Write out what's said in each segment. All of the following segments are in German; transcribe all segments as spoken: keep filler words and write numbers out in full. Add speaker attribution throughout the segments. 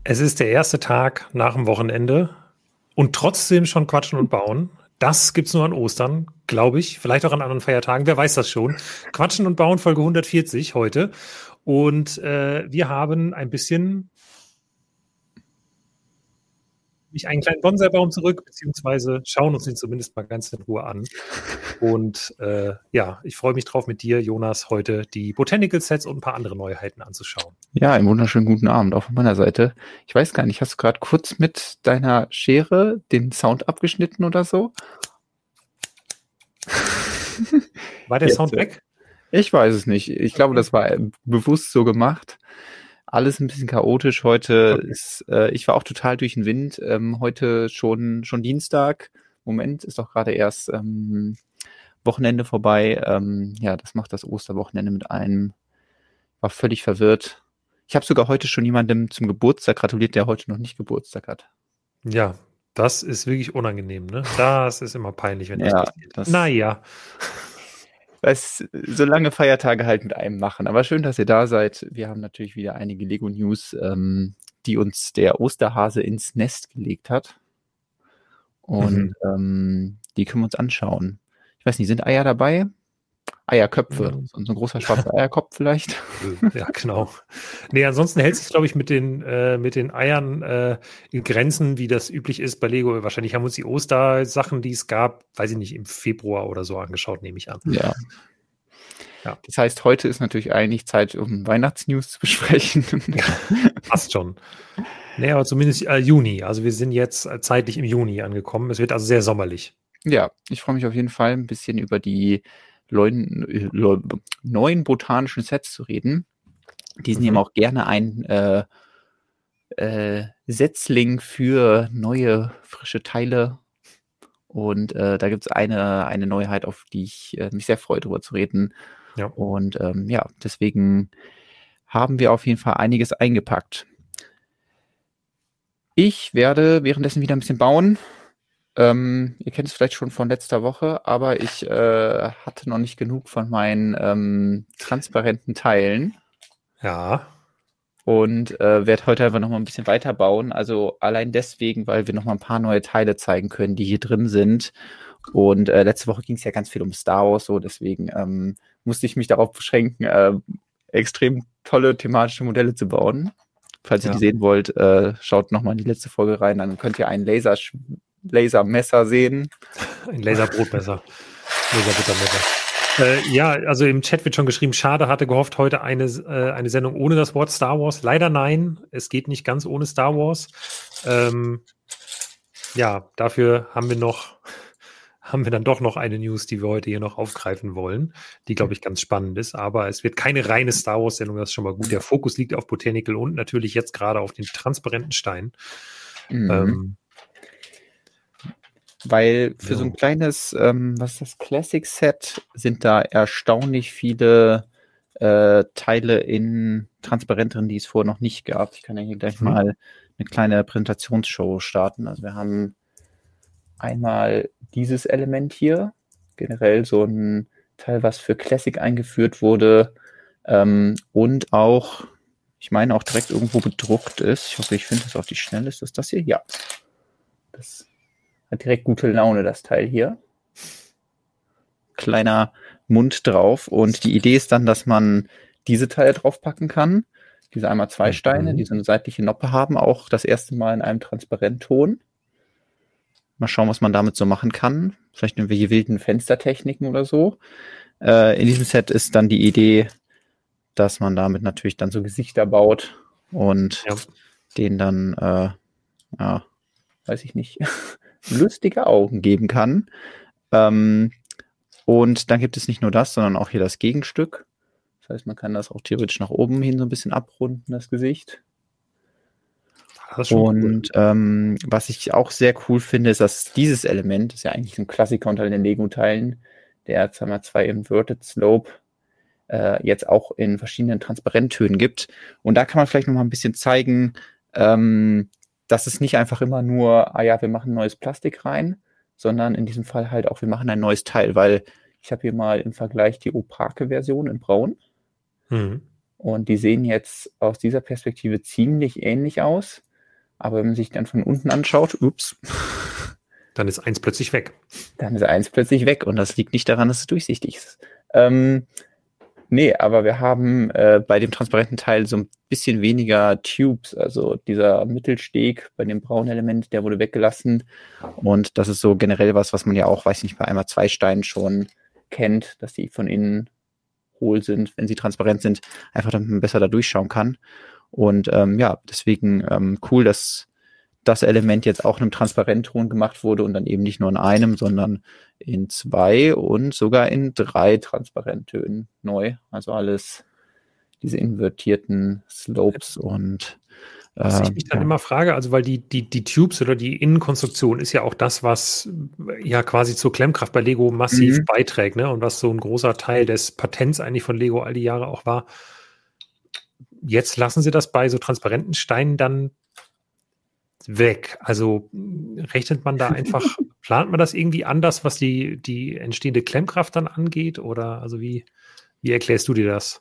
Speaker 1: Es ist der erste Tag nach dem Wochenende und trotzdem schon quatschen und bauen. Das gibt's nur an Ostern, glaube ich. Vielleicht auch an anderen Feiertagen. Wer weiß das schon? Quatschen und bauen, Folge hundertvierzig heute. Und äh, wir haben ein bisschen nicht einen kleinen Bonsai-Baum zurück, beziehungsweise schauen uns den zumindest mal ganz in Ruhe an. Und äh, ja, ich freue mich drauf, mit dir, Jonas, heute die Botanical Sets und ein paar andere Neuheiten anzuschauen.
Speaker 2: Ja, einen wunderschönen guten Abend auch von meiner Seite. Ich weiß gar nicht, hast du gerade kurz mit deiner Schere den Sound abgeschnitten oder so?
Speaker 1: War der
Speaker 2: Jetzt,
Speaker 1: Sound weg?
Speaker 2: Ich weiß es nicht. Ich glaube, das war bewusst so gemacht. Alles ein bisschen chaotisch. Heute
Speaker 1: Okay.
Speaker 2: ist, äh, ich war auch total durch den Wind. Ähm, heute schon, schon Dienstag. Moment, ist doch gerade erst ähm, Wochenende vorbei. Ähm, ja, das macht das Osterwochenende mit einem. War völlig verwirrt. Ich habe sogar heute schon jemandem zum Geburtstag gratuliert, der heute noch nicht Geburtstag hat.
Speaker 1: Ja, das ist wirklich unangenehm, ne? Das ist immer peinlich, wenn das
Speaker 2: Ja,
Speaker 1: passiert.
Speaker 2: das,
Speaker 1: Naja.
Speaker 2: Das, so lange Feiertage halt mit einem machen. Aber schön, dass ihr da seid. Wir haben natürlich wieder einige Lego-News, ähm, die uns der Osterhase ins Nest gelegt hat. Und
Speaker 1: Mhm.
Speaker 2: ähm, die können wir uns anschauen. Ich weiß nicht, sind Eier dabei? Eierköpfe.
Speaker 1: Mhm.
Speaker 2: So, so ein großer schwarzer Eierkopf vielleicht.
Speaker 1: Ja, genau. Nee, ansonsten hält sich, glaube ich, mit den, äh, mit den Eiern äh, in Grenzen, wie das üblich ist bei Lego. Wahrscheinlich haben wir uns die Ostersachen, die es gab, weiß ich nicht, im Februar oder so angeschaut, nehme ich an.
Speaker 2: Ja.
Speaker 1: Ja.
Speaker 2: Das heißt, heute ist natürlich eigentlich Zeit, um Weihnachtsnews zu besprechen.
Speaker 1: Passt schon. Nee, aber zumindest äh, Juni. Also wir sind jetzt äh, zeitlich im Juni angekommen. Es wird also sehr sommerlich.
Speaker 2: Ja, ich freue mich auf jeden Fall, ein bisschen über die neuen, neuen botanischen Sets zu reden. Die sind
Speaker 1: Mhm.
Speaker 2: eben auch gerne ein äh, äh, Setzling für neue, frische Teile. Und äh, da gibt es eine, eine Neuheit, auf die ich äh, mich sehr freue, darüber zu reden.
Speaker 1: Ja.
Speaker 2: Und ähm, ja, deswegen haben wir auf jeden Fall einiges eingepackt. Ich werde währenddessen wieder ein bisschen bauen. Ähm, ihr kennt es vielleicht schon von letzter Woche, aber ich äh, hatte noch nicht genug von meinen ähm, transparenten Teilen.
Speaker 1: Ja.
Speaker 2: Und äh, werde heute einfach noch mal ein bisschen weiterbauen. Also allein deswegen, weil wir noch mal ein paar neue Teile zeigen können, die hier drin sind. Und äh, letzte Woche ging es ja ganz viel um Star Wars, so deswegen ähm, musste ich mich darauf beschränken, äh, extrem tolle thematische Modelle zu bauen. Falls
Speaker 1: Ja.
Speaker 2: ihr die sehen wollt, äh, schaut noch mal in die letzte Folge rein, dann könnt ihr ein Laser Lasermesser sehen.
Speaker 1: Ein Laserbrotmesser. Laserbuttermesser. Äh, ja, also im Chat wird schon geschrieben, schade, hatte gehofft, heute eine, äh, eine Sendung ohne das Wort Star Wars. Leider nein, es geht nicht ganz ohne Star Wars. Ähm, ja, dafür haben wir noch, haben wir dann doch noch eine News, die wir heute hier noch aufgreifen wollen, die, glaube ich, ganz spannend ist. Aber es wird keine reine Star Wars-Sendung, das ist schon mal gut. Der Fokus liegt auf Botanical und natürlich jetzt gerade auf den transparenten Stein.
Speaker 2: Mhm.
Speaker 1: Ähm,
Speaker 2: Weil für
Speaker 1: ja.
Speaker 2: so ein kleines, ähm, was ist das, Classic-Set, sind da erstaunlich viele äh, Teile in transparenteren, die es vorher noch nicht gab. Ich kann ja hier gleich
Speaker 1: Mhm.
Speaker 2: mal eine kleine Präsentationsshow starten. Also wir haben einmal dieses Element hier, generell so ein Teil, was für Classic eingeführt wurde ähm, und auch, ich meine, auch direkt irgendwo bedruckt ist. Ich hoffe, ich finde es auf die Schnelle. Ist das das hier? Ja. Das hat direkt gute Laune, das Teil hier. Kleiner Mund drauf. Und die Idee ist dann, dass man diese Teile draufpacken kann. Diese einmal zwei
Speaker 1: Mhm.
Speaker 2: Steine, die so eine seitliche Noppe haben, auch das erste Mal in einem Transparentton. Mal schauen, was man damit so machen kann. Vielleicht irgendwelche wilden Fenstertechniken oder so. Äh, in diesem Set ist dann die Idee, dass man damit natürlich dann so Gesichter baut und
Speaker 1: Ja.
Speaker 2: denen dann, äh, ja, weiß ich nicht, lustige Augen geben kann. Ähm, und dann gibt es nicht nur das, sondern auch hier das Gegenstück. Das heißt, man kann das auch theoretisch nach oben hin so ein bisschen abrunden, das Gesicht.
Speaker 1: Das ist schon
Speaker 2: Und
Speaker 1: cool.
Speaker 2: ähm, was ich auch sehr cool finde, ist, dass dieses Element, das ist ja eigentlich ein Klassiker unter den Lego-Teilen, der zwei mal zwei Inverted Slope, äh, jetzt auch in verschiedenen Transparenttönen gibt. Und da kann man vielleicht noch mal ein bisschen zeigen, ähm, dass es nicht einfach immer nur, ah ja, wir machen neues Plastik rein, sondern in diesem Fall halt auch, wir machen ein neues Teil, weil ich habe hier mal im Vergleich die opake Version in Braun.
Speaker 1: Mhm.
Speaker 2: Und die sehen jetzt aus dieser Perspektive ziemlich ähnlich aus. Aber wenn man sich dann von unten anschaut, ups,
Speaker 1: dann ist eins plötzlich weg.
Speaker 2: Dann ist eins plötzlich weg und das liegt nicht daran, dass es durchsichtig ist. Ähm, nee, aber wir haben äh, bei dem transparenten Teil so ein bisschen weniger Tubes, also dieser Mittelsteg bei dem braunen Element, der wurde weggelassen und das ist so generell was, was man ja auch, weiß nicht, bei einmal zwei Steinen schon kennt, dass die von innen hohl sind, wenn sie transparent sind, einfach damit man besser da durchschauen kann. Und ähm, ja, deswegen ähm, cool, dass das Element jetzt auch in einem Transparentton gemacht wurde und dann eben nicht nur in einem, sondern in zwei und sogar in drei Transparenttönen neu. Also alles diese invertierten Slopes und äh,
Speaker 1: was ich mich dann ja. immer frage, also weil die, die, die Tubes oder die Innenkonstruktion ist ja auch das, was ja quasi zur Klemmkraft bei Lego massiv mhm. beiträgt, ne? Und was so ein großer Teil des Patents eigentlich von Lego all die Jahre auch war. Jetzt lassen sie das bei so transparenten Steinen dann weg. Also rechnet man da einfach, plant man das irgendwie anders, was die, die entstehende Klemmkraft dann angeht? Oder also wie, wie erklärst du dir das?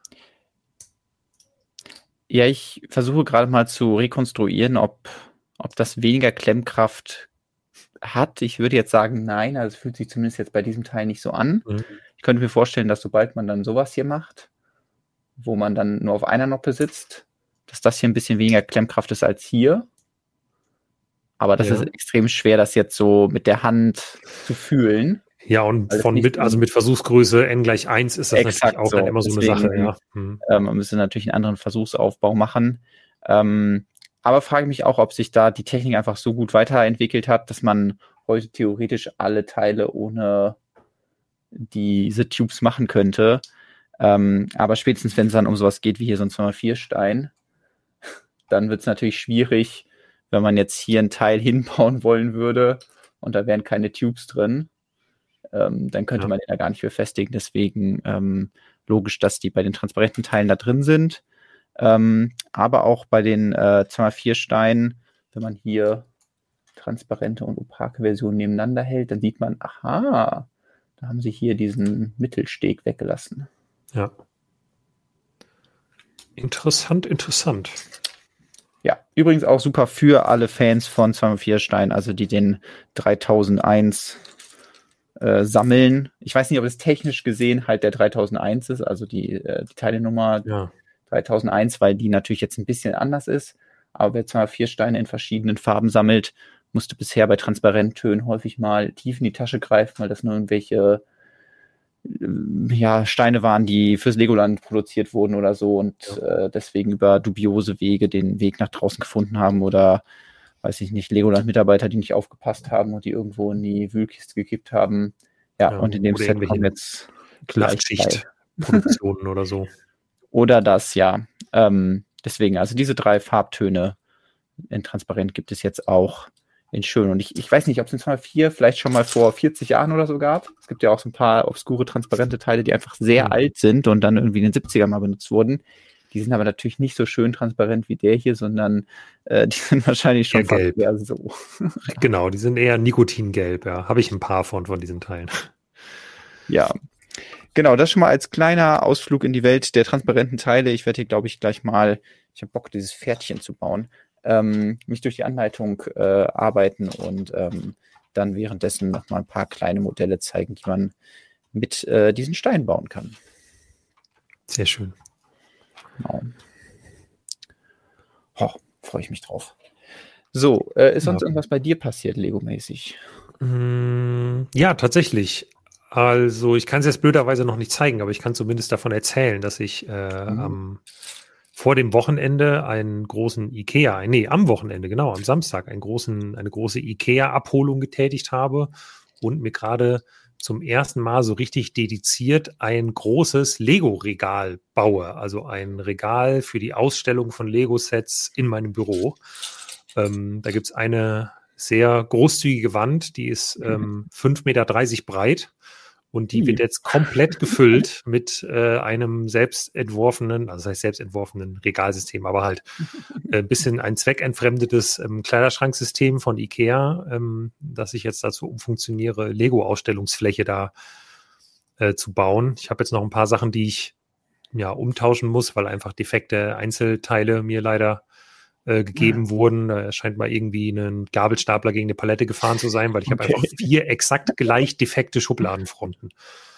Speaker 2: Ja, ich versuche gerade mal zu rekonstruieren, ob, ob das weniger Klemmkraft hat. Ich würde jetzt sagen, nein. Also es fühlt sich zumindest jetzt bei diesem Teil nicht so an. Mhm. Ich könnte mir vorstellen, dass sobald man dann sowas hier macht, wo man dann nur auf einer Noppe sitzt, dass das hier ein bisschen weniger Klemmkraft ist als hier. Aber das ja. ist extrem schwer, das jetzt so mit der Hand zu fühlen.
Speaker 1: Ja, und von mit, also mit Versuchsgröße n gleich eins ist das natürlich auch so. Dann immer so Deswegen, eine Sache. Ja. Hm.
Speaker 2: Ähm, man müsste natürlich einen anderen Versuchsaufbau machen. Ähm, aber frage mich auch, ob sich da die Technik einfach so gut weiterentwickelt hat, dass man heute theoretisch alle Teile ohne diese Tubes machen könnte. Ähm, aber spätestens, wenn es dann um sowas geht wie hier so ein zwei mal vier Stein, dann wird es natürlich schwierig, wenn man jetzt hier ein Teil hinbauen wollen würde und da wären keine Tubes drin, ähm, dann könnte ja. man den ja gar nicht befestigen. Deswegen ähm, logisch, dass die bei den transparenten Teilen da drin sind. Ähm, aber auch bei den äh, zwei mal vier Steinen, wenn man hier transparente und opake Versionen nebeneinander hält, dann sieht man, aha, da haben sie hier diesen Mittelsteg weggelassen.
Speaker 1: Ja. Interessant, interessant.
Speaker 2: Ja, übrigens auch super für alle Fans von zwei mal vier Stein, also die den dreitausendeins äh, sammeln. Ich weiß nicht, ob es technisch gesehen halt der dreitausendeins ist, also die, äh, die Teilenummer ja. dreitausendeins, weil die natürlich jetzt ein bisschen anders ist. Aber wer zwei mal vier Steine in verschiedenen Farben sammelt, musste bisher bei Transparenttönen häufig mal tief in die Tasche greifen, weil das nur irgendwelche ja, Steine waren, die fürs Legoland produziert wurden oder so und ja. äh, deswegen über dubiose Wege den Weg nach draußen gefunden haben oder, weiß ich nicht, Legoland-Mitarbeiter, die nicht aufgepasst haben und die irgendwo in die Wühlkiste gekippt haben. Ja, ja und in dem Set kommen jetzt
Speaker 1: Nachtschichtproduktionen oder so.
Speaker 2: Oder das, ja. Ähm, deswegen, also diese drei Farbtöne in Transparent gibt es jetzt auch in schön. Und ich, ich weiß nicht, ob es in zwei mal vier vielleicht schon mal vor vierzig Jahren oder so gab. Es gibt ja auch so ein paar obskure, transparente Teile, die einfach sehr mhm. alt sind und dann irgendwie in den siebzigern mal benutzt wurden. Die sind aber natürlich nicht so schön transparent wie der hier, sondern äh, die sind wahrscheinlich schon
Speaker 1: fast gelb.
Speaker 2: Eher so.
Speaker 1: Genau, die sind eher nikotingelb, ja. Habe ich ein paar von, von diesen Teilen.
Speaker 2: Ja, genau, das schon mal als kleiner Ausflug in die Welt der transparenten Teile. Ich werde hier, glaube ich, gleich mal, ich habe Bock, dieses Pferdchen zu bauen. Ähm, mich durch die Anleitung äh, arbeiten und ähm, dann währenddessen noch mal ein paar kleine Modelle zeigen, die man mit äh, diesen Steinen bauen kann.
Speaker 1: Sehr schön.
Speaker 2: Genau. Oh, freue ich mich drauf. So, äh, ist sonst ja. irgendwas bei dir passiert, Lego-mäßig?
Speaker 1: Mm, ja, tatsächlich. Also ich kann es jetzt blöderweise noch nicht zeigen, aber ich kann zumindest davon erzählen, dass ich äh, mhm. am vor dem Wochenende einen großen IKEA, nee, am Wochenende, genau, am Samstag, einen großen, eine große IKEA-Abholung getätigt habe und mir gerade zum ersten Mal so richtig dediziert ein großes Lego-Regal baue. Also ein Regal für die Ausstellung von Lego-Sets in meinem Büro. Ähm, da gibt es eine sehr großzügige Wand, die ist ähm, fünf Komma dreißig Meter breit. Und die wird jetzt komplett gefüllt mit äh, einem selbst entworfenen, also das heißt selbst entworfenen Regalsystem, aber halt ein äh, bisschen ein zweckentfremdetes ähm, Kleiderschranksystem von IKEA, ähm, das ich jetzt dazu umfunktioniere, Lego-Ausstellungsfläche da äh, zu bauen. Ich habe jetzt noch ein paar Sachen, die ich ja umtauschen muss, weil einfach defekte Einzelteile mir leider äh, gegeben ja. wurden. Da scheint mal irgendwie ein Gabelstapler gegen eine Palette gefahren zu sein, weil ich okay. habe einfach vier exakt gleich defekte Schubladenfronten.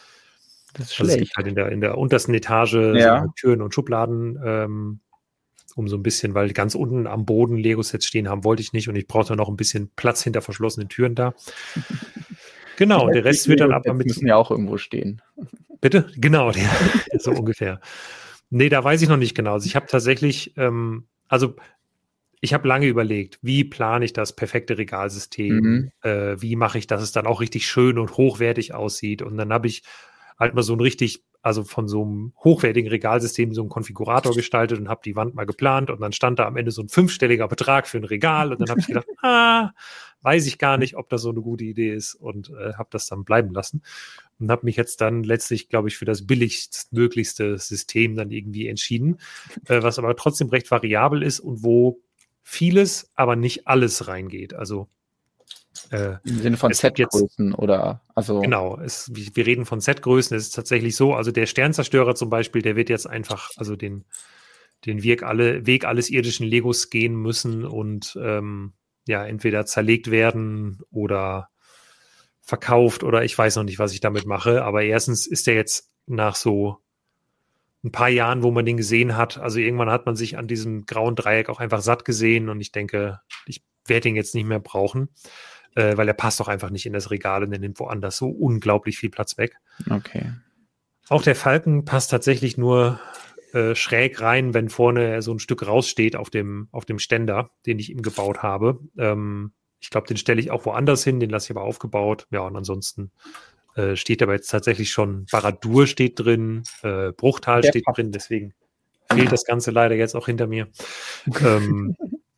Speaker 2: Das ist
Speaker 1: also
Speaker 2: schlecht.
Speaker 1: Es gibt halt in der, in der untersten Etage
Speaker 2: ja.
Speaker 1: so halt Türen und Schubladen, ähm, um so ein bisschen, weil ganz unten am Boden Lego-Sets stehen haben, wollte ich nicht und ich brauchte noch ein bisschen Platz hinter verschlossenen Türen da. Genau, und der Rest wird dann aber mit...
Speaker 2: müssen ja auch irgendwo stehen.
Speaker 1: Bitte? Genau, der, so ungefähr. Nee, da weiß ich noch nicht genau. Also ich habe tatsächlich, ähm, also ich habe lange überlegt, wie plane ich das perfekte Regalsystem,
Speaker 2: Mhm.
Speaker 1: äh, wie mache ich, dass es dann auch richtig schön und hochwertig aussieht. Und dann habe ich halt mal so ein richtig, also von so einem hochwertigen Regalsystem so einen Konfigurator gestaltet und habe die Wand mal geplant und dann stand da am Ende so ein fünfstelliger Betrag für ein Regal und dann habe ich gedacht, ah, weiß ich gar nicht, ob das so eine gute Idee ist und äh, habe das dann bleiben lassen und habe mich jetzt dann letztlich, glaube ich, für das billigstmöglichste System dann irgendwie entschieden, äh, was aber trotzdem recht variabel ist und wo vieles, aber nicht alles reingeht. Also
Speaker 2: Äh, Im Sinne von Setgrößen oder also.
Speaker 1: Genau, es, wir reden von Setgrößen, es ist tatsächlich so, also der Sternzerstörer zum Beispiel, der wird jetzt einfach, also den, den Weg, alle, Weg alles irdischen Legos gehen müssen und ähm, ja, entweder zerlegt werden oder verkauft oder ich weiß noch nicht, was ich damit mache, aber erstens ist der jetzt nach so ein paar Jahren, wo man den gesehen hat, also irgendwann hat man sich an diesem grauen Dreieck auch einfach satt gesehen und ich denke, ich werde den jetzt nicht mehr brauchen. Äh, weil er passt doch einfach nicht in das Regal und er nimmt woanders so unglaublich viel Platz weg.
Speaker 2: Okay.
Speaker 1: Auch der Falken passt tatsächlich nur äh, schräg rein, wenn vorne so ein Stück raussteht auf dem, auf dem Ständer, den ich ihm gebaut habe. Ähm, ich glaube, den stelle ich auch woanders hin, den lasse ich aber aufgebaut. Ja, und ansonsten äh, steht aber jetzt tatsächlich schon Baradur steht drin, äh, Bruchtal der steht passt. drin, deswegen fehlt das Ganze leider jetzt auch hinter mir. ähm,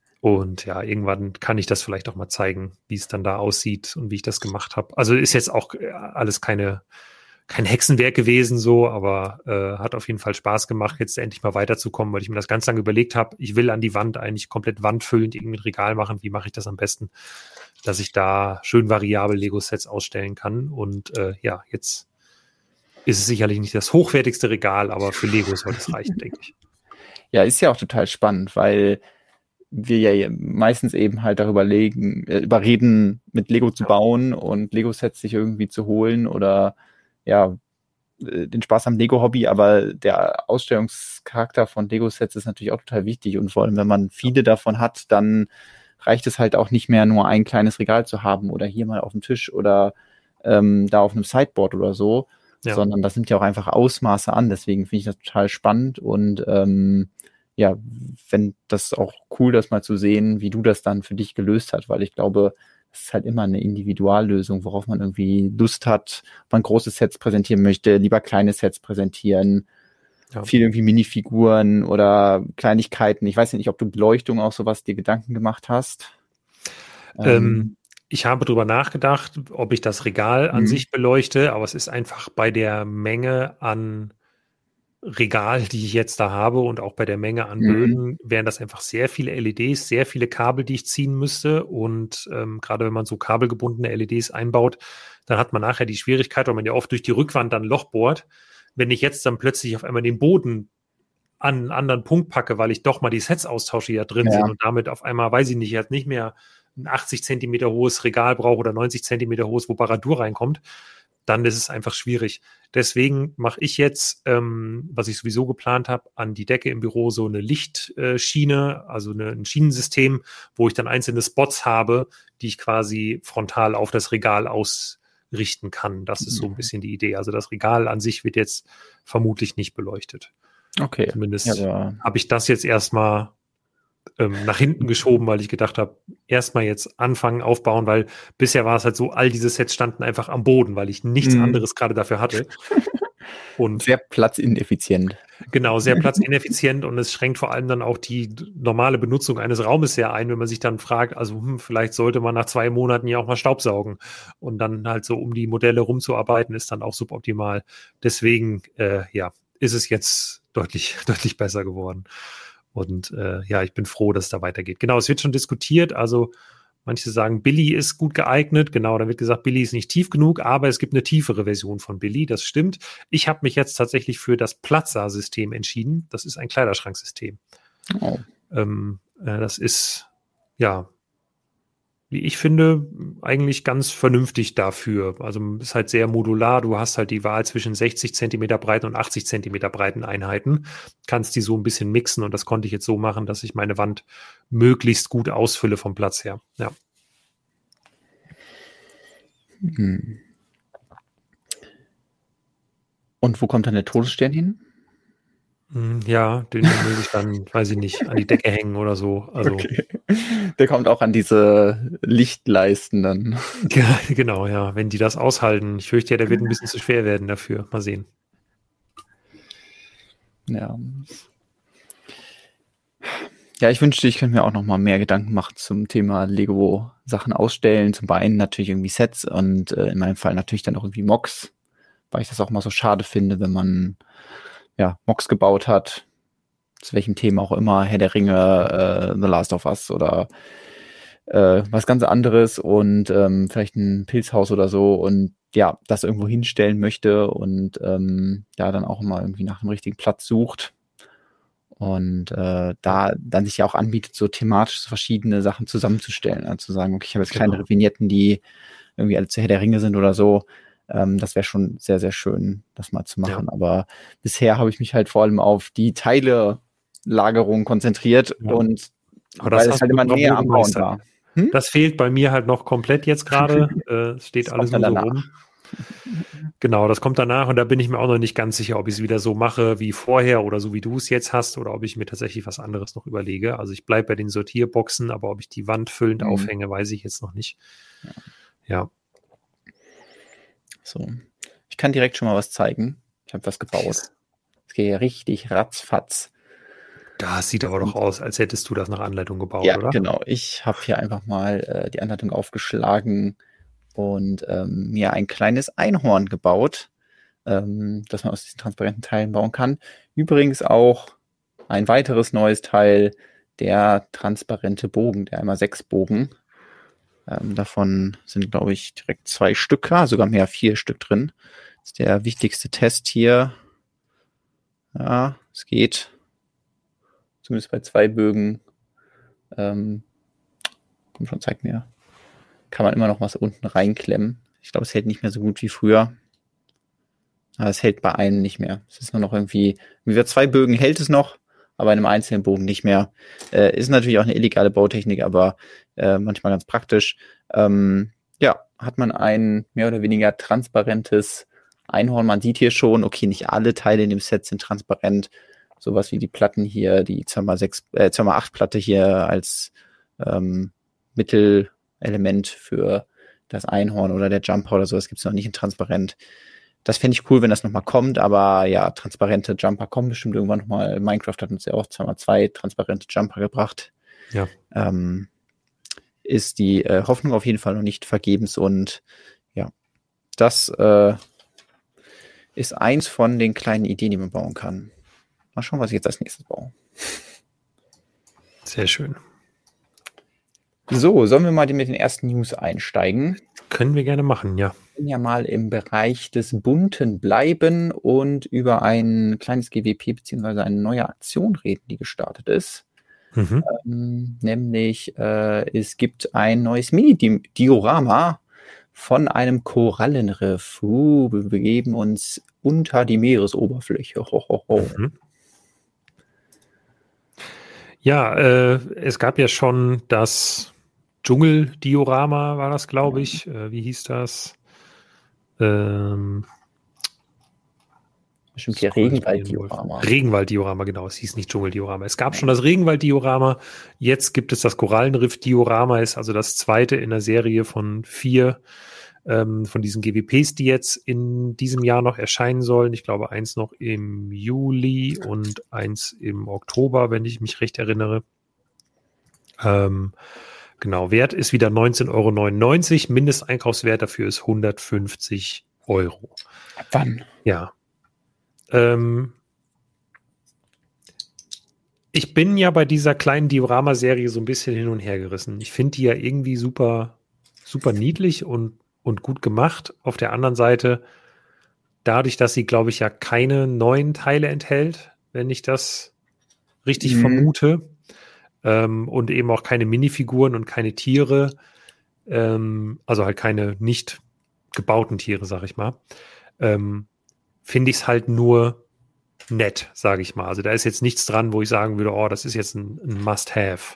Speaker 1: Und ja, irgendwann kann ich das vielleicht auch mal zeigen, wie es dann da aussieht und wie ich das gemacht habe. Also ist jetzt auch alles keine, kein Hexenwerk gewesen so, aber äh, hat auf jeden Fall Spaß gemacht, jetzt endlich mal weiterzukommen, weil ich mir das ganz lange überlegt habe, ich will an die Wand eigentlich komplett wandfüllend irgendwie ein Regal machen. Wie mache ich das am besten, dass ich da schön variabel Lego-Sets ausstellen kann? Und äh, ja, jetzt ist es sicherlich nicht das hochwertigste Regal, aber für Lego sollte es reichen, denke ich.
Speaker 2: Ja, ist ja auch total spannend, weil wir ja meistens eben halt darüber legen, äh, überreden, mit Lego zu bauen und Lego-Sets sich irgendwie zu holen oder ja, äh, den Spaß am Lego-Hobby, aber der Ausstellungscharakter von Lego-Sets ist natürlich auch total wichtig und vor allem, wenn man viele davon hat, dann reicht es halt auch nicht mehr, nur ein kleines Regal zu haben oder hier mal auf dem Tisch oder ähm, da auf einem Sideboard oder so, ja. sondern das nimmt ja auch einfach Ausmaße an, deswegen finde ich das total spannend und ähm, ja, wenn das auch cool, das mal zu sehen, wie du das dann für dich gelöst hast, weil ich glaube, es ist halt immer eine Individuallösung, worauf man irgendwie Lust hat, ob man große Sets präsentieren möchte, lieber kleine Sets präsentieren, ja. viel irgendwie Minifiguren oder Kleinigkeiten. Ich weiß nicht, ob du Beleuchtung auch sowas dir Gedanken gemacht hast.
Speaker 1: Ähm, ähm, ich habe drüber nachgedacht, ob ich das Regal an mhm. sich beleuchte, aber es ist einfach bei der Menge an Regal, die ich jetzt da habe und auch bei der Menge an mhm. Böden, wären das einfach sehr viele L E Ds, sehr viele Kabel, die ich ziehen müsste und ähm, gerade wenn man so kabelgebundene L E Ds einbaut, dann hat man nachher die Schwierigkeit, weil man ja oft durch die Rückwand dann ein Loch bohrt. Wenn ich jetzt dann plötzlich auf einmal den Boden an einen anderen Punkt packe, weil ich doch mal die Sets austausche, die da drin ja. sind und damit auf einmal, weiß ich nicht, jetzt nicht mehr ein achtzig Zentimeter hohes Regal brauche oder neunzig Zentimeter hohes, wo Baradur reinkommt, dann ist es einfach schwierig. Deswegen mache ich jetzt, ähm, was ich sowieso geplant habe, an die Decke im Büro so eine Lichtschiene, also eine, ein Schienensystem, wo ich dann einzelne Spots habe, die ich quasi frontal auf das Regal ausrichten kann. Das ist so ein bisschen die Idee. Also das Regal an sich wird jetzt vermutlich nicht beleuchtet.
Speaker 2: Okay.
Speaker 1: Zumindest
Speaker 2: ja,
Speaker 1: habe ich das jetzt erstmal ähm, nach hinten geschoben, weil ich gedacht habe, erstmal jetzt anfangen, aufbauen, weil bisher war es halt so, all diese Sets standen einfach am Boden, weil ich nichts mhm. anderes gerade dafür hatte. Und
Speaker 2: sehr platzineffizient.
Speaker 1: Genau, sehr platzineffizient und es schränkt vor allem dann auch die normale Benutzung eines Raumes sehr ein, wenn man sich dann fragt, also hm, vielleicht sollte man nach zwei Monaten ja auch mal Staubsaugen und dann halt so um die Modelle rumzuarbeiten, ist dann auch suboptimal. Deswegen, äh, ja, ist es jetzt deutlich, deutlich besser geworden. Und äh, ja, ich bin froh, dass es da weitergeht. Genau, es wird schon diskutiert, also manche sagen, Billy ist gut geeignet. Genau, da wird gesagt, Billy ist nicht tief genug, aber es gibt eine tiefere Version von Billy, das stimmt. Ich habe mich jetzt tatsächlich für das Plaza-System entschieden. Das ist ein Kleiderschranksystem.
Speaker 2: Oh.
Speaker 1: Ähm, Äh, das ist, ja, wie ich finde, eigentlich ganz vernünftig dafür. Also ist halt sehr modular. Du hast halt die Wahl zwischen sechzig Zentimeter breiten und achtzig Zentimeter breiten Einheiten. Kannst die so ein bisschen mixen und das konnte ich jetzt so machen, dass ich meine Wand möglichst gut ausfülle vom Platz her. Ja.
Speaker 2: Hm. Und wo kommt dann der Todesstern hin?
Speaker 1: Ja, den muss ich dann, weiß ich nicht, an die Decke hängen oder so. Also,
Speaker 2: okay. Der kommt auch an diese Lichtleisten dann.
Speaker 1: Ja, genau, ja. Wenn die das aushalten. Ich fürchte ja, der wird ein bisschen zu schwer werden dafür. Mal sehen.
Speaker 2: Ja. Ja, ich wünschte, ich könnte mir auch noch mal mehr Gedanken machen zum Thema Lego-Sachen ausstellen. Zum einen natürlich irgendwie Sets und äh, in meinem Fall natürlich dann auch irgendwie Mocks, weil ich das auch mal so schade finde, wenn man ja Mocks gebaut hat, zu welchem Thema auch immer, Herr der Ringe, äh, The Last of Us oder äh, was ganz anderes und ähm, vielleicht ein Pilzhaus oder so und ja, das irgendwo hinstellen möchte und ähm, ja, dann auch mal irgendwie nach dem richtigen Platz sucht. Und äh, da dann sich ja auch anbietet, so thematisch verschiedene Sachen zusammenzustellen. Also zu sagen, okay, ich habe jetzt kleinere
Speaker 1: Genau.
Speaker 2: Vignetten, die irgendwie alle zu Herr der Ringe sind oder so. Ähm, das wäre schon sehr, sehr schön, das mal zu machen.
Speaker 1: Ja.
Speaker 2: Aber bisher habe ich mich halt vor allem auf die Teile-Lagerung konzentriert
Speaker 1: Ja.
Speaker 2: und
Speaker 1: Aber das
Speaker 2: weil es
Speaker 1: hast
Speaker 2: halt
Speaker 1: du
Speaker 2: immer näher am Bauen
Speaker 1: gemeistert.
Speaker 2: war. Hm?
Speaker 1: Das fehlt bei mir halt noch komplett jetzt gerade. äh, es steht
Speaker 2: Das
Speaker 1: alles
Speaker 2: kommt
Speaker 1: nur
Speaker 2: dann
Speaker 1: so
Speaker 2: danach.
Speaker 1: rum. Genau, das kommt danach und da bin ich mir auch noch nicht ganz sicher, ob ich es wieder so mache wie vorher oder so wie du es jetzt hast oder ob ich mir tatsächlich was anderes noch überlege. Also ich bleibe bei den Sortierboxen, aber ob ich die Wand füllend
Speaker 2: Mhm.
Speaker 1: aufhänge, weiß ich jetzt noch nicht.
Speaker 2: Ja.
Speaker 1: Ja.
Speaker 2: So. Ich kann direkt schon mal was zeigen. Ich habe was gebaut.
Speaker 1: Yes.
Speaker 2: Es geht ja richtig ratzfatz.
Speaker 1: Das sieht aber doch aus, als hättest du das nach Anleitung gebaut,
Speaker 2: Ja,
Speaker 1: oder?
Speaker 2: genau. Ich habe hier einfach mal äh, die Anleitung aufgeschlagen und ähm, mir ein kleines Einhorn gebaut, ähm, das man aus diesen transparenten Teilen bauen kann. Übrigens auch ein weiteres neues Teil, der transparente Bogen, der einmal sechs Bogen. Ähm, davon sind, glaube ich, direkt zwei Stück, ah, sogar mehr, vier Stück drin. Das ist der wichtigste Test hier. Ja, es geht. Zumindest bei zwei Bögen. Ähm, komm schon, zeig mir. Kann man immer noch was unten reinklemmen. Ich glaube, es hält nicht mehr so gut wie früher. Aber es hält bei einem nicht mehr. Es ist nur noch irgendwie, wie bei zwei Bögen hält es noch, aber bei einem einzelnen Bogen nicht mehr. Äh, ist natürlich auch eine illegale Bautechnik, aber äh, manchmal ganz praktisch. Ähm, ja, hat man ein mehr oder weniger transparentes Einhorn. Man sieht hier schon, okay, nicht alle Teile in dem Set sind transparent. Sowas wie die Platten hier, die zwei mal sechs, äh, zwei mal acht Platte hier als ähm, Mittelelement für das Einhorn oder der Jumper oder so, das gibt's noch nicht in transparent. Das fände ich cool, wenn das nochmal kommt, aber ja, transparente Jumper kommen bestimmt irgendwann nochmal. Minecraft hat uns ja auch zwei mal zwei transparente Jumper gebracht.
Speaker 1: Ja.
Speaker 2: Ähm, ist die äh, Hoffnung auf jeden Fall noch nicht vergebens und ja, das äh, ist eins von den kleinen Ideen, die man bauen kann. Mal schauen, was ich jetzt als nächstes baue.
Speaker 1: Sehr schön.
Speaker 2: So, sollen wir mal mit den ersten News einsteigen?
Speaker 1: Können wir gerne machen, ja.
Speaker 2: Wir können ja mal im Bereich des Bunten bleiben und über ein kleines G W P beziehungsweise eine neue Aktion reden, die gestartet ist.
Speaker 1: Mhm.
Speaker 2: Ähm, nämlich, äh, es gibt ein neues Mini-Diorama von einem Korallenriff. Uh, wir begeben uns unter die Meeresoberfläche. Ho, ho, ho.
Speaker 1: Mhm. Ja, äh, es gab ja schon das Dschungeldiorama, war das, glaube ich. Äh, wie hieß das? Ähm,
Speaker 2: Bestimmt hier Regenwalddiorama.
Speaker 1: Regenwalddiorama, genau. Es hieß nicht Dschungeldiorama. Es gab schon das Regenwalddiorama. Jetzt gibt es das Korallenriff-Diorama. Ist also das zweite in der Serie von vier ähm, von diesen G W Ps, die jetzt in diesem Jahr noch erscheinen sollen. Ich glaube, eins noch im Juli und eins im Oktober, wenn ich mich recht erinnere. Ähm, genau, Wert ist wieder neunzehn Euro neunundneunzig. Mindesteinkaufswert dafür ist hundertfünfzig Euro.
Speaker 2: Ab wann?
Speaker 1: Ja. Ähm, ich bin ja bei dieser kleinen Diorama-Serie so ein bisschen hin und her gerissen. Ich finde die ja irgendwie super, super niedlich und, und gut gemacht. Auf der anderen Seite, dadurch, dass sie, glaube ich, ja keine neuen Teile enthält, wenn ich das richtig
Speaker 2: Mhm.
Speaker 1: vermute, ähm, und eben auch keine Minifiguren und keine Tiere, ähm, also halt keine nicht gebauten Tiere, sag ich mal, ähm, finde ich es halt nur nett, sage ich mal. Also da ist jetzt nichts dran, wo ich sagen würde, oh, das ist jetzt ein, ein Must-Have.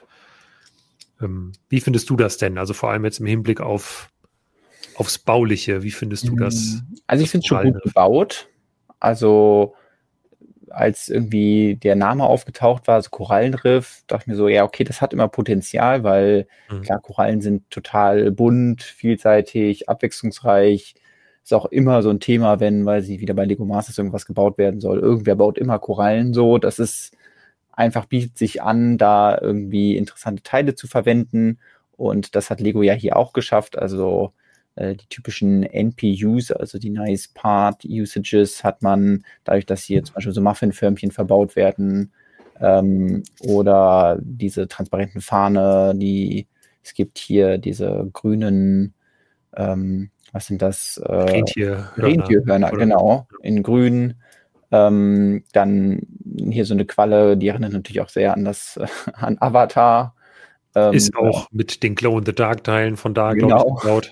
Speaker 1: Ähm, wie findest du das denn? Also vor allem jetzt im Hinblick auf aufs Bauliche, wie findest du das?
Speaker 2: Also ich
Speaker 1: das
Speaker 2: finde es schon gut
Speaker 1: Korallenriff?
Speaker 2: gebaut. Also als irgendwie der Name aufgetaucht war, so Korallenriff, dachte ich mir so, ja, okay, das hat immer Potenzial, weil
Speaker 1: Mhm.
Speaker 2: klar, Korallen sind total bunt, vielseitig, abwechslungsreich. Ist auch immer so ein Thema, wenn, weil sie wieder bei Lego Masters irgendwas gebaut werden soll. Irgendwer baut immer Korallen so. Das ist einfach, bietet sich an, da irgendwie interessante Teile zu verwenden. Und das hat Lego ja hier auch geschafft. Also äh, die typischen N P Us, also die Nice Part Usages, hat man dadurch, dass hier zum Beispiel so Muffinförmchen verbaut werden, ähm, oder diese transparenten Fahne, die es gibt hier diese grünen, ähm, was sind das? Äh,
Speaker 1: Rentierhörner.
Speaker 2: Rentierhörner,
Speaker 1: Oder-
Speaker 2: genau, in grün. Ähm, dann hier so eine Qualle, die erinnert natürlich auch sehr an das, an Avatar. Ähm,
Speaker 1: Ist auch mit den Glow-in-the-Dark-Teilen von da, glaube ich,
Speaker 2: Genau.
Speaker 1: gebaut.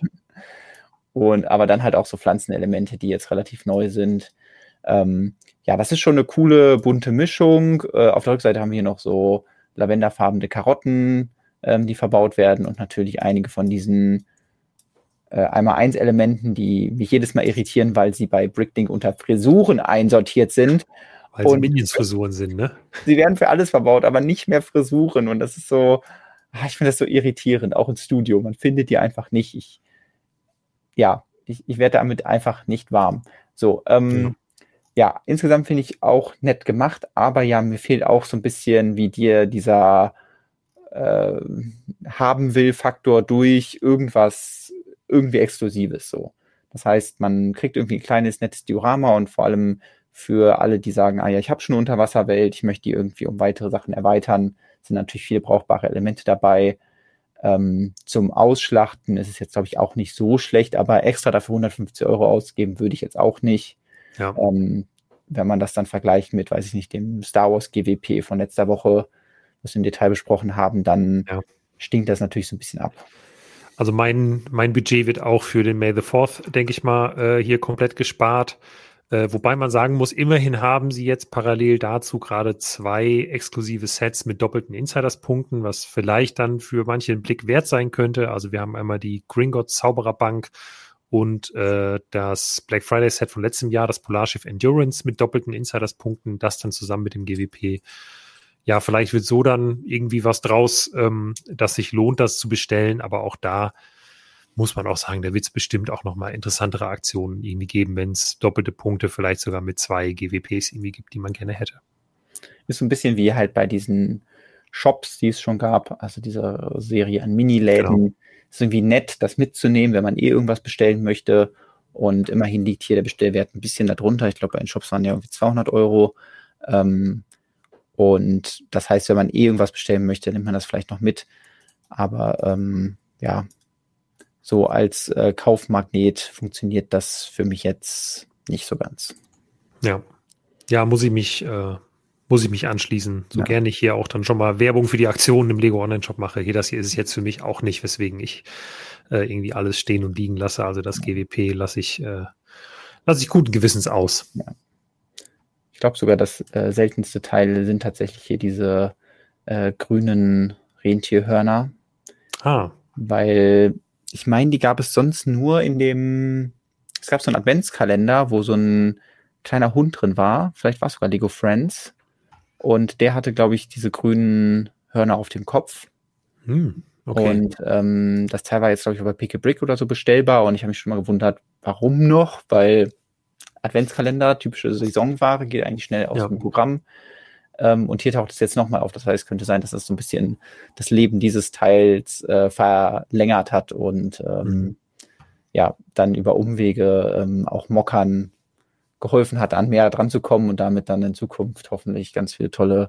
Speaker 2: Und aber dann halt auch so Pflanzenelemente, die jetzt relativ neu sind. Ähm, ja, das ist schon eine coole, bunte Mischung. Äh, auf der Rückseite haben wir hier noch so lavenderfarbene Karotten, ähm, die verbaut werden und natürlich einige von diesen äh, einmal eins Elementen, die mich jedes Mal irritieren, weil sie bei Bricklink unter Frisuren einsortiert sind.
Speaker 1: Weil sie
Speaker 2: Und
Speaker 1: Minions-Frisuren sind, ne?
Speaker 2: sie werden für alles verbaut, aber nicht mehr Frisuren. Und das ist so, ah, ich finde das so irritierend, auch im Studio. Man findet die einfach nicht. Ich, ja, ich, ich werde damit einfach nicht warm. So, ähm,
Speaker 1: Ja.
Speaker 2: ja, insgesamt finde ich auch nett gemacht, aber ja, mir fehlt auch so ein bisschen wie dir dieser äh, haben will Faktor durch irgendwas, irgendwie Exklusives so. Das heißt, man kriegt irgendwie ein kleines, nettes Diorama und vor allem für alle, die sagen, ah ja, ich habe schon eine Unterwasserwelt, ich möchte die irgendwie um weitere Sachen erweitern, sind natürlich viele brauchbare Elemente dabei. Ähm, zum Ausschlachten ist es jetzt, glaube ich, auch nicht so schlecht, aber extra dafür hundertfünfzig Euro ausgeben würde ich jetzt auch nicht.
Speaker 1: Ja.
Speaker 2: Ähm, wenn man das dann vergleicht mit, weiß ich nicht, dem Star Wars G W P von letzter Woche, was wir im Detail besprochen haben, dann
Speaker 1: Ja.
Speaker 2: stinkt das natürlich so ein bisschen ab.
Speaker 1: Also mein, mein Budget wird auch für den May the Fourth, denke ich mal, äh, hier komplett gespart. Äh, wobei man sagen muss, immerhin haben sie jetzt parallel dazu gerade zwei exklusive Sets mit doppelten Insiders-Punkten, was vielleicht dann für manche einen Blick wert sein könnte. Also wir haben einmal die Gringotts Zaubererbank und äh, das Black Friday Set von letztem Jahr, das Polarschiff Endurance mit doppelten Insiders-Punkten, das dann zusammen mit dem G W P. Ja, vielleicht wird so dann irgendwie was draus, ähm, dass sich lohnt, das zu bestellen, aber auch da muss man auch sagen, da wird es bestimmt auch nochmal interessantere Aktionen irgendwie geben, wenn es doppelte Punkte vielleicht sogar mit zwei G W Ps irgendwie gibt, die man gerne hätte.
Speaker 2: Ist so ein bisschen wie halt bei diesen Shops, die es schon gab, also diese Serie an Miniläden. Genau. Ist irgendwie nett, das mitzunehmen, wenn man eh irgendwas bestellen möchte. Und immerhin liegt hier der Bestellwert ein bisschen darunter. Ich glaube, bei den Shops waren ja irgendwie zweihundert Euro. Ähm, und das heißt, wenn man eh irgendwas bestellen möchte, nimmt man das vielleicht noch mit. Aber ähm, ja, so als äh, Kaufmagnet funktioniert das für mich jetzt nicht so ganz.
Speaker 1: Ja, ja, muss ich mich, äh, muss ich mich anschließen. So
Speaker 2: Ja.
Speaker 1: gerne ich hier auch dann schon mal Werbung für die Aktionen im Lego Online-Shop mache. Hier, das hier ist es jetzt für mich auch nicht, weswegen ich äh, irgendwie alles stehen und liegen lasse. Also das G W P lasse ich, äh, lasse ich guten Gewissens aus.
Speaker 2: Ja. Ich glaube sogar, das äh, seltenste Teil sind tatsächlich hier diese äh, grünen Rentierhörner.
Speaker 1: Ah.
Speaker 2: Weil ich meine, die gab es sonst nur in dem, es gab so einen Adventskalender, wo so ein kleiner Hund drin war. Vielleicht war es sogar Lego Friends. Und der hatte, glaube ich, diese grünen Hörner auf dem Kopf.
Speaker 1: Hm, okay.
Speaker 2: Und ähm, das Teil war jetzt, glaube ich, bei Pick a Brick oder so bestellbar. Und ich habe mich schon mal gewundert, warum noch? Weil Adventskalender, typische Saisonware, geht eigentlich schnell aus
Speaker 1: Ja.
Speaker 2: dem Programm. Ähm, und hier taucht es jetzt nochmal auf. Das heißt, es könnte sein, dass das so ein bisschen das Leben dieses Teils äh, verlängert hat und ähm,
Speaker 1: Mhm.
Speaker 2: ja, dann über Umwege ähm, auch Mockern geholfen hat, an mehr dran zu kommen und damit dann in Zukunft hoffentlich ganz viele tolle,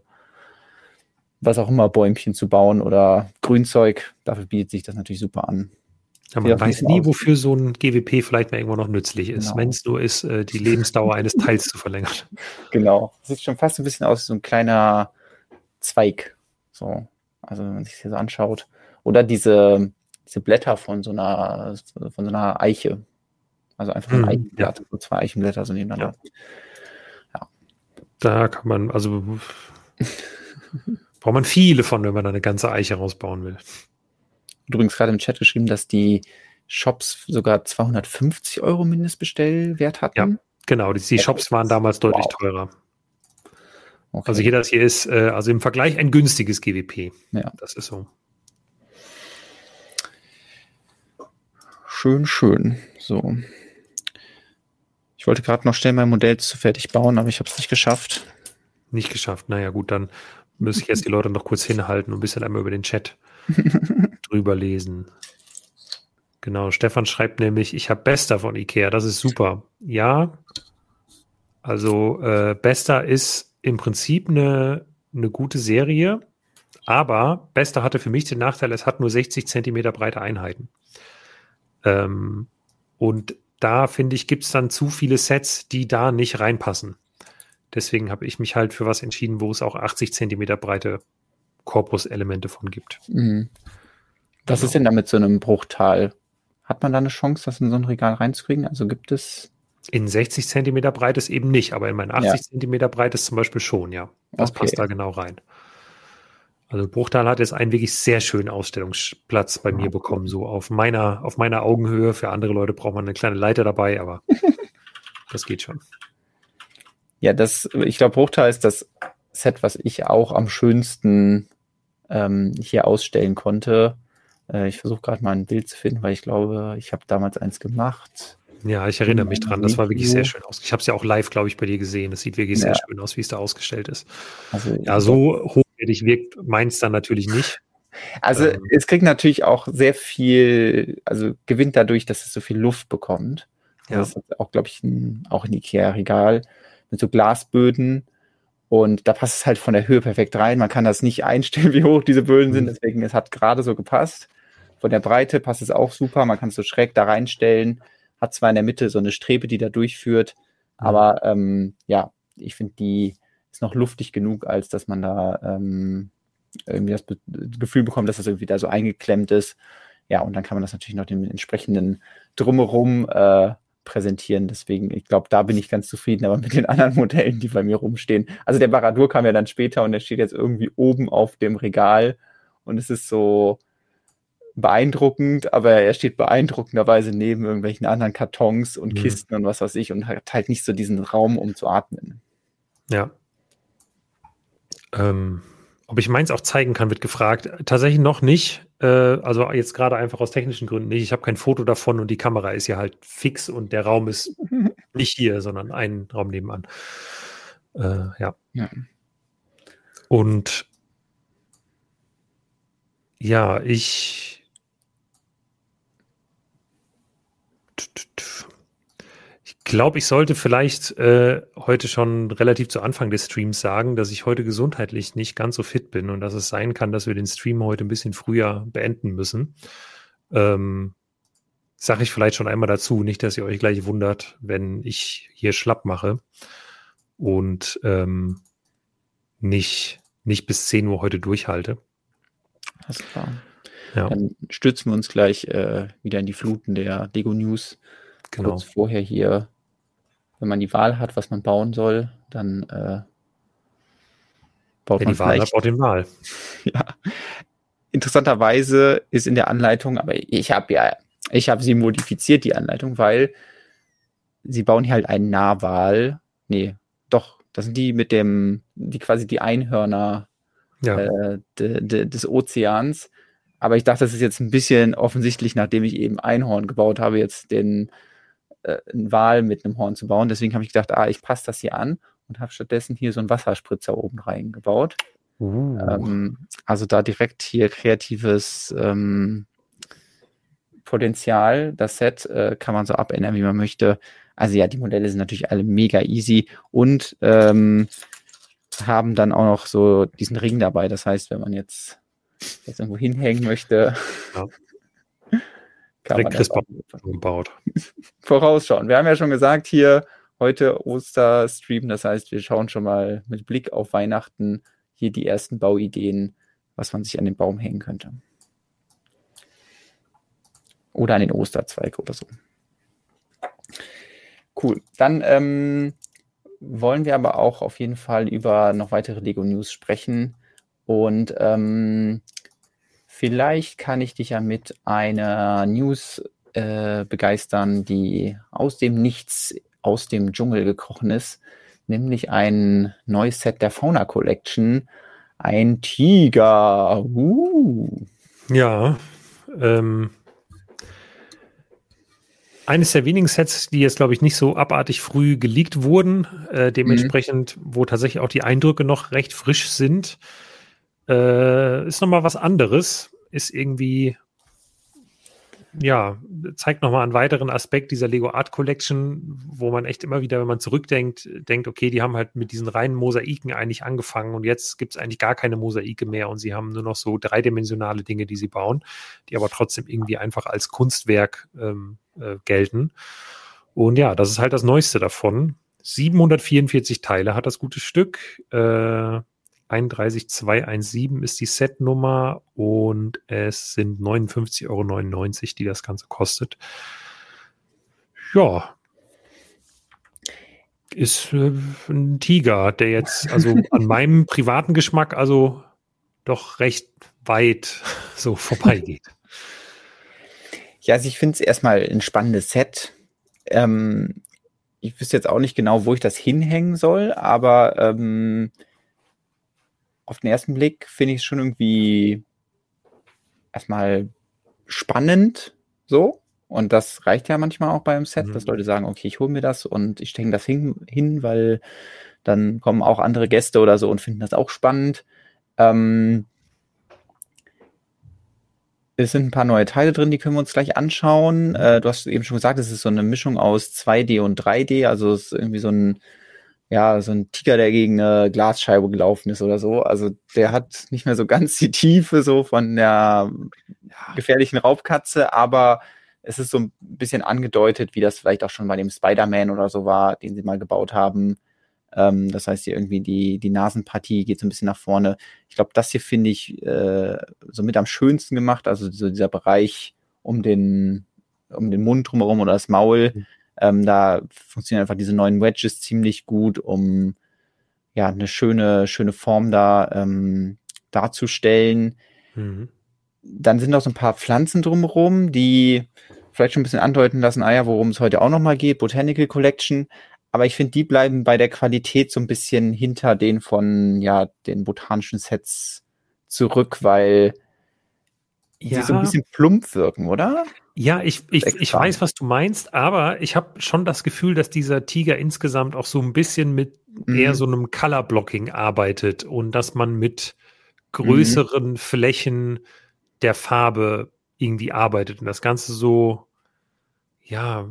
Speaker 2: was auch immer, Bäumchen zu bauen oder Grünzeug. Dafür bietet sich das natürlich super an.
Speaker 1: Ja, man weiß nie, wofür so ein G W P vielleicht mal irgendwo noch nützlich ist,
Speaker 2: Genau.
Speaker 1: wenn es nur ist, äh, die Lebensdauer eines Teils zu verlängern.
Speaker 2: Genau. Das sieht schon fast ein bisschen aus wie so ein kleiner Zweig. So. Also wenn man sich das hier so anschaut. Oder diese, diese Blätter von so einer, von so einer Eiche. Also einfach so ein
Speaker 1: Mhm,
Speaker 2: Eichenblatt,
Speaker 1: ja.
Speaker 2: so zwei Eichenblätter so nebeneinander. Ja.
Speaker 1: Da kann man, also braucht man viele von, wenn man da eine ganze Eiche rausbauen will.
Speaker 2: Übrigens gerade im Chat geschrieben, dass die Shops sogar zweihundertfünfzig Euro Mindestbestellwert hatten.
Speaker 1: Ja, genau. Die, die Shops waren damals deutlich
Speaker 2: Wow.
Speaker 1: teurer.
Speaker 2: Okay.
Speaker 1: Also hier, das hier ist, äh, also im Vergleich ein günstiges G W P.
Speaker 2: Ja.
Speaker 1: Das ist so.
Speaker 2: Schön, schön. So. Ich wollte gerade noch schnell mein Modell zu fertig bauen, aber ich habe es nicht geschafft.
Speaker 1: Nicht geschafft. Naja, gut, dann müsste ich jetzt die Leute noch kurz hinhalten und ein bisschen einmal über den Chat drüber lesen. Genau, Stefan schreibt nämlich, ich habe Besta von Ikea, das ist super. Ja, also äh, Besta ist im Prinzip eine, eine gute Serie, aber Besta hatte für mich den Nachteil, es hat nur sechzig Zentimeter breite Einheiten. Ähm, und da, finde ich, gibt es dann zu viele Sets, die da nicht reinpassen. Deswegen habe ich mich halt für was entschieden, wo es auch achtzig Zentimeter breite Korpuselemente von gibt.
Speaker 2: Mhm. Was
Speaker 1: Genau.
Speaker 2: ist denn da mit so einem Bruchtal? Hat man da eine Chance, das in so ein Regal reinzukriegen? Also gibt es...
Speaker 1: In sechzig Zentimeter breites eben nicht, aber in mein achtzig Zentimeter breites zum Beispiel schon, ja. Das
Speaker 2: Okay.
Speaker 1: passt da genau rein. Also Bruchtal hat jetzt einen wirklich sehr schönen Ausstellungsplatz bei mir bekommen, so auf meiner, auf meiner Augenhöhe. Für andere Leute braucht man eine kleine Leiter dabei, aber das geht schon.
Speaker 2: Ja, das, ich glaube, Bruchtal ist das Set, was ich auch am schönsten ähm, hier ausstellen konnte. Äh, ich versuche gerade mal ein Bild zu finden, weil ich glaube, ich habe damals eins gemacht.
Speaker 1: Ja, ich erinnere mich dran. Das war wirklich sehr schön aus. Ich habe es ja auch live, glaube ich, bei dir gesehen. Das sieht wirklich
Speaker 2: Ja.
Speaker 1: sehr schön aus, wie es da ausgestellt ist.
Speaker 2: Also,
Speaker 1: Ja, so hochwertig wirkt meins dann natürlich nicht.
Speaker 2: Also
Speaker 1: Ähm,
Speaker 2: es kriegt natürlich auch sehr viel, also gewinnt dadurch, dass es so viel Luft bekommt.
Speaker 1: Ja.
Speaker 2: Das ist auch, glaube ich, ein, auch ein Ikea-Regal mit so Glasböden. Und da passt es halt von der Höhe perfekt rein. Man kann das nicht einstellen, wie hoch diese Böden sind.
Speaker 1: Mhm.
Speaker 2: Deswegen, es hat gerade so gepasst. Von der Breite passt es auch super. Man kann es so schräg da reinstellen. Hat zwar in der Mitte so eine Strebe, die da durchführt.
Speaker 1: Mhm.
Speaker 2: Aber ähm, ja, ich finde, die ist noch luftig genug, als dass man da ähm, irgendwie das Be- Gefühl bekommt, dass das irgendwie da so eingeklemmt ist. Ja, und dann kann man das natürlich noch dem entsprechenden Drumherum äh, präsentieren. Deswegen, ich glaube, da bin ich ganz zufrieden, aber mit den anderen Modellen, die bei mir rumstehen. Also der Baradur kam ja dann später und der steht jetzt irgendwie oben auf dem Regal und es ist so beeindruckend, aber er steht beeindruckenderweise neben irgendwelchen anderen Kartons und
Speaker 1: Mhm.
Speaker 2: Kisten und was weiß ich und hat halt nicht so diesen Raum, um zu atmen.
Speaker 1: Ja. Ähm, ob ich meins auch zeigen kann, wird gefragt. Tatsächlich noch nicht. Äh, also jetzt gerade einfach aus technischen Gründen nicht. Ich habe kein Foto davon und die Kamera ist ja halt fix und der Raum ist nicht hier, sondern ein Raum nebenan. Äh, ja.
Speaker 2: Ja.
Speaker 1: Und ja, ich Ich glaube, ich sollte vielleicht äh, heute schon relativ zu Anfang des Streams sagen, dass ich heute gesundheitlich nicht ganz so fit bin und dass es sein kann, dass wir den Stream heute ein bisschen früher beenden müssen. Ähm, Sage ich vielleicht schon einmal dazu, nicht, dass ihr euch gleich wundert, wenn ich hier schlapp mache und ähm, nicht, nicht bis zehn Uhr heute durchhalte.
Speaker 2: Alles klar.
Speaker 1: Ja,
Speaker 2: Dann stürzen wir uns gleich äh, wieder in die Fluten der Lego News.
Speaker 1: genau.
Speaker 2: Kurz vorher hier, wenn man die Wahl hat, was man bauen soll, dann äh, baut
Speaker 1: Wer
Speaker 2: man
Speaker 1: die Wahl hat,
Speaker 2: vielleicht.
Speaker 1: baut den Wahl.
Speaker 2: Ja. Interessanterweise ist in der Anleitung, aber ich habe ja, ich habe sie modifiziert, die Anleitung, weil sie bauen hier halt einen Narwal. Nee, doch, das sind die mit dem, die quasi die Einhörner
Speaker 1: Ja,
Speaker 2: äh, de, de, des Ozeans. Aber ich dachte, das ist jetzt ein bisschen offensichtlich, nachdem ich eben Einhorn gebaut habe, jetzt den äh, einen Wal mit einem Horn zu bauen. Deswegen habe ich gedacht, ah, ich passe das hier an und habe stattdessen hier so einen Wasserspritzer oben reingebaut.
Speaker 1: uh.
Speaker 2: Ähm, also da direkt hier kreatives ähm, Potenzial. Das Set äh, kann man so abändern, wie man möchte. Also ja, die Modelle sind natürlich alle mega easy und ähm, haben dann auch noch so diesen Ring dabei. Das heißt, wenn man jetzt das irgendwo hinhängen möchte,
Speaker 1: Ja.
Speaker 2: kann man das auch
Speaker 1: gebaut.
Speaker 2: vorausschauen. Wir haben ja schon gesagt, hier heute Osterstream, das heißt, wir schauen schon mal mit Blick auf Weihnachten hier die ersten Bauideen was man sich an den Baum hängen könnte. Oder an den Osterzweig oder so. Cool. Dann ähm, wollen wir aber auch auf jeden Fall über noch weitere Lego-News sprechen. Und ähm, vielleicht kann ich dich ja mit einer News äh, begeistern, die aus dem Nichts, aus dem Dschungel gekrochen ist. Nämlich ein neues Set der Fauna Collection. Ein Tiger. Uh.
Speaker 1: Ja, ähm, eines der wenigen Sets, die jetzt, glaube ich, nicht so abartig früh geleakt wurden, äh, dementsprechend, mhm. wo tatsächlich auch die Eindrücke noch recht frisch sind, äh, ist nochmal was anderes, ist irgendwie, ja, zeigt nochmal einen weiteren Aspekt dieser Lego Art Collection, wo man echt immer wieder, wenn man zurückdenkt, denkt, okay, die haben halt mit diesen reinen Mosaiken eigentlich angefangen und jetzt gibt es eigentlich gar keine Mosaike mehr und sie haben nur noch so dreidimensionale Dinge, die sie bauen, die aber trotzdem irgendwie einfach als Kunstwerk ähm, äh, gelten. Und ja, das ist halt das Neueste davon. siebenhundertvierundvierzig Teile hat das gute Stück. Äh, einunddreißig zweihundertsiebzehn ist die Setnummer und es sind neunundfünfzig Euro neunundneunzig, die das Ganze kostet. Ja. Ist äh, ein Tiger, der jetzt also an meinem privaten Geschmack also doch recht weit so vorbeigeht.
Speaker 2: Ja, also ich finde es erstmal ein spannendes Set. Ähm, ich wüsste jetzt auch nicht genau, wo ich das hinhängen soll, aber ähm, auf den ersten Blick finde ich es schon irgendwie erstmal spannend so. Und das reicht ja manchmal auch bei einem Set, mhm. dass Leute sagen, okay, ich hole mir das und ich stelle das hin, hin, weil dann kommen auch andere Gäste oder so und finden das auch spannend. Ähm, es sind ein paar neue Teile drin, die können wir uns gleich anschauen. Mhm. Äh, du hast eben schon gesagt, es ist so eine Mischung aus zwei D und drei D, also es ist irgendwie so ein ja, so ein Tiger, der gegen eine Glasscheibe gelaufen ist oder so. Also der hat nicht mehr so ganz die Tiefe so von der gefährlichen Raubkatze, aber es ist so ein bisschen angedeutet, wie das vielleicht auch schon bei dem Spider-Man oder so war, den sie mal gebaut haben. Ähm, das heißt, hier irgendwie die, die Nasenpartie geht so ein bisschen nach vorne. Ich glaube, das hier finde ich äh, so mit am schönsten gemacht. Also so dieser Bereich um den, um den Mund drumherum oder das Maul. Mhm. Ähm, da funktionieren einfach diese neuen Wedges ziemlich gut, um ja eine schöne, schöne Form da ähm, darzustellen. Mhm. Dann sind noch so ein paar Pflanzen drumherum, die vielleicht schon ein bisschen andeuten lassen, ah ja, worum es heute auch nochmal geht, Botanical Collection. Aber ich finde, die bleiben bei der Qualität so ein bisschen hinter den von ja den botanischen Sets zurück, weil ja. die so ein bisschen plump wirken, oder?
Speaker 1: Ja, ich, ich, ich weiß, was du meinst, aber ich habe schon das Gefühl, dass dieser Tiger insgesamt auch so ein bisschen mit mhm. eher so einem Color-Blocking arbeitet und dass man mit größeren mhm. Flächen der Farbe irgendwie arbeitet und das Ganze so, ja,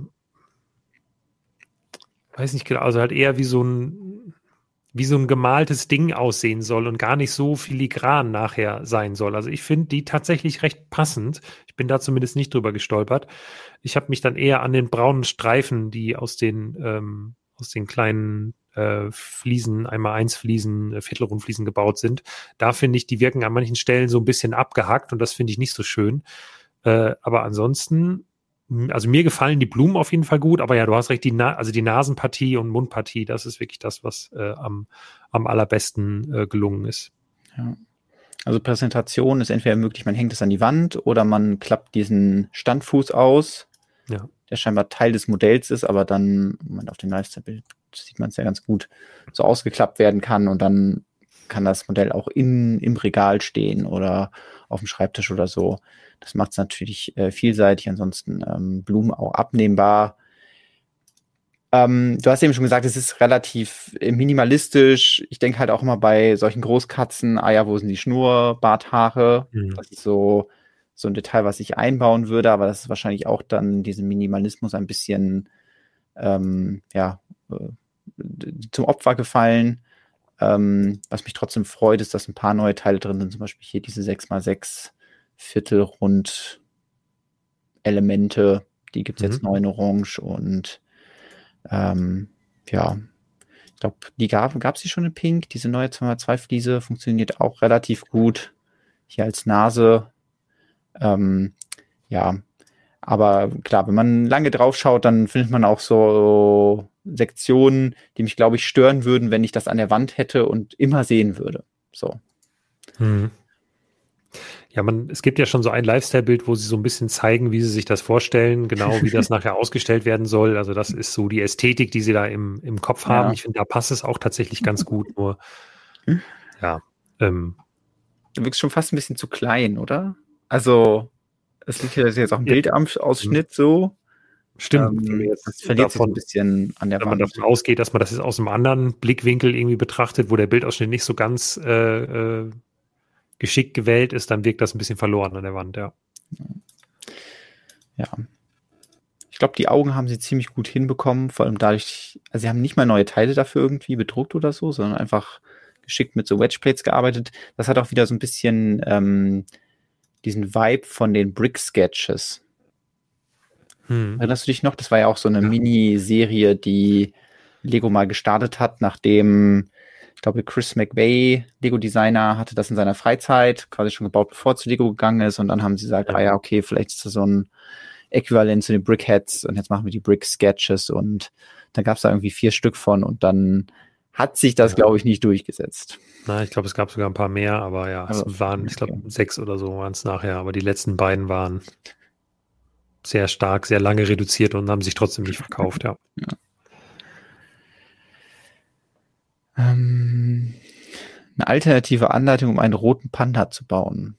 Speaker 1: weiß nicht genau, also halt eher wie so ein wie so ein gemaltes Ding aussehen soll und gar nicht so filigran nachher sein soll. Also ich finde die tatsächlich recht passend. Ich bin da zumindest nicht drüber gestolpert. Ich habe mich dann eher an den braunen Streifen, die aus den ähm, aus den kleinen äh, Fliesen, einmal eins Fliesen, äh, Viertelrundfliesen gebaut sind. Da finde ich, die wirken an manchen Stellen so ein bisschen abgehackt und das finde ich nicht so schön. Äh, aber ansonsten also mir gefallen die Blumen auf jeden Fall gut, aber ja, du hast recht, die Na- also die Nasenpartie und Mundpartie, das ist wirklich das, was äh, am, am allerbesten äh, gelungen ist.
Speaker 2: Ja. Also Präsentation ist entweder möglich, man hängt es an die Wand oder man klappt diesen Standfuß aus, ja. der scheinbar Teil des Modells ist, aber dann, man auf dem Lifestyle-Bild sieht man es ja ganz gut, so ausgeklappt werden kann und dann kann das Modell auch in, im Regal stehen oder auf dem Schreibtisch oder so. Das macht es natürlich äh, vielseitig, ansonsten ähm, Blumen auch abnehmbar. Ähm, du hast eben schon gesagt, es ist relativ äh, minimalistisch. Ich denke halt auch immer bei solchen Großkatzen, ah ja, wo sind die Schnurrbarthaare? Mhm. Das ist so, so ein Detail, was ich einbauen würde, aber das ist wahrscheinlich auch dann diesem Minimalismus ein bisschen ähm, ja, äh, zum Opfer gefallen. Ähm, was mich trotzdem freut, ist, dass ein paar neue Teile drin sind, zum Beispiel hier diese sechs mal sechs Viertelrund-Elemente, die gibt es mhm. jetzt neu in Orange und ähm, ja, ich glaube, die gab es die schon in Pink, diese neue zwei mal zwei Fliese funktioniert auch relativ gut. hier als Nase. Ähm, ja, aber klar, wenn man lange drauf schaut, dann findet man auch so Sektionen, die mich, glaube ich, stören würden, wenn ich das an der Wand hätte und immer sehen würde. So.
Speaker 1: Hm. Ja, man, es gibt ja schon so ein Lifestyle-Bild, wo sie so ein bisschen zeigen, wie sie sich das vorstellen, genau wie das nachher ausgestellt werden soll. Also das ist so die Ästhetik, die sie da im, im Kopf haben.
Speaker 2: Ja.
Speaker 1: Ich finde, da passt es auch tatsächlich ganz gut, nur ja. Ähm,
Speaker 2: Du wirkst schon fast ein bisschen zu klein, oder? Also, es liegt ja jetzt auch ein
Speaker 1: Ja.
Speaker 2: Bildausschnitt so.
Speaker 1: Stimmt, wenn,
Speaker 2: Ähm,
Speaker 1: wir jetzt
Speaker 2: das verliert sich so
Speaker 1: davon,
Speaker 2: ein bisschen an der
Speaker 1: wenn man
Speaker 2: Wand.
Speaker 1: davon ausgeht, dass man das jetzt aus einem anderen Blickwinkel irgendwie betrachtet, wo der Bildausschnitt nicht so ganz äh, äh, geschickt gewählt ist, dann wirkt das ein bisschen verloren an der Wand, ja.
Speaker 2: Ja. Ich glaube, die Augen haben sie ziemlich gut hinbekommen, vor allem dadurch, also sie haben nicht mal neue Teile dafür irgendwie bedruckt oder so, sondern einfach geschickt mit so Wedgeplates gearbeitet. Das hat auch wieder so ein bisschen ähm, diesen Vibe von den Brick-Sketches.
Speaker 1: Hm.
Speaker 2: Erinnerst du dich noch? Das war ja auch so eine
Speaker 1: Ja.
Speaker 2: Miniserie, die Lego mal gestartet hat, nachdem, ich glaube, Chris McVeigh, Lego-Designer, hatte das in seiner Freizeit quasi schon gebaut, bevor er zu Lego gegangen ist. Und dann haben sie gesagt,
Speaker 1: Ja.
Speaker 2: ah ja, okay, vielleicht ist das so ein Äquivalent zu den Brickheads und jetzt machen wir die Brick-Sketches. Und dann gab es da irgendwie vier Stück von und dann hat sich das,
Speaker 1: Ja.
Speaker 2: glaube ich, nicht durchgesetzt.
Speaker 1: Na, ich glaube, es gab sogar ein paar mehr, aber ja,
Speaker 2: Also,
Speaker 1: es waren, ich glaube,
Speaker 2: okay.
Speaker 1: sechs oder so waren es nachher, aber die letzten beiden waren sehr stark, sehr lange reduziert und haben sich trotzdem nicht verkauft, ja.
Speaker 2: Ja. Ähm, eine alternative Anleitung, um einen roten Panda zu bauen.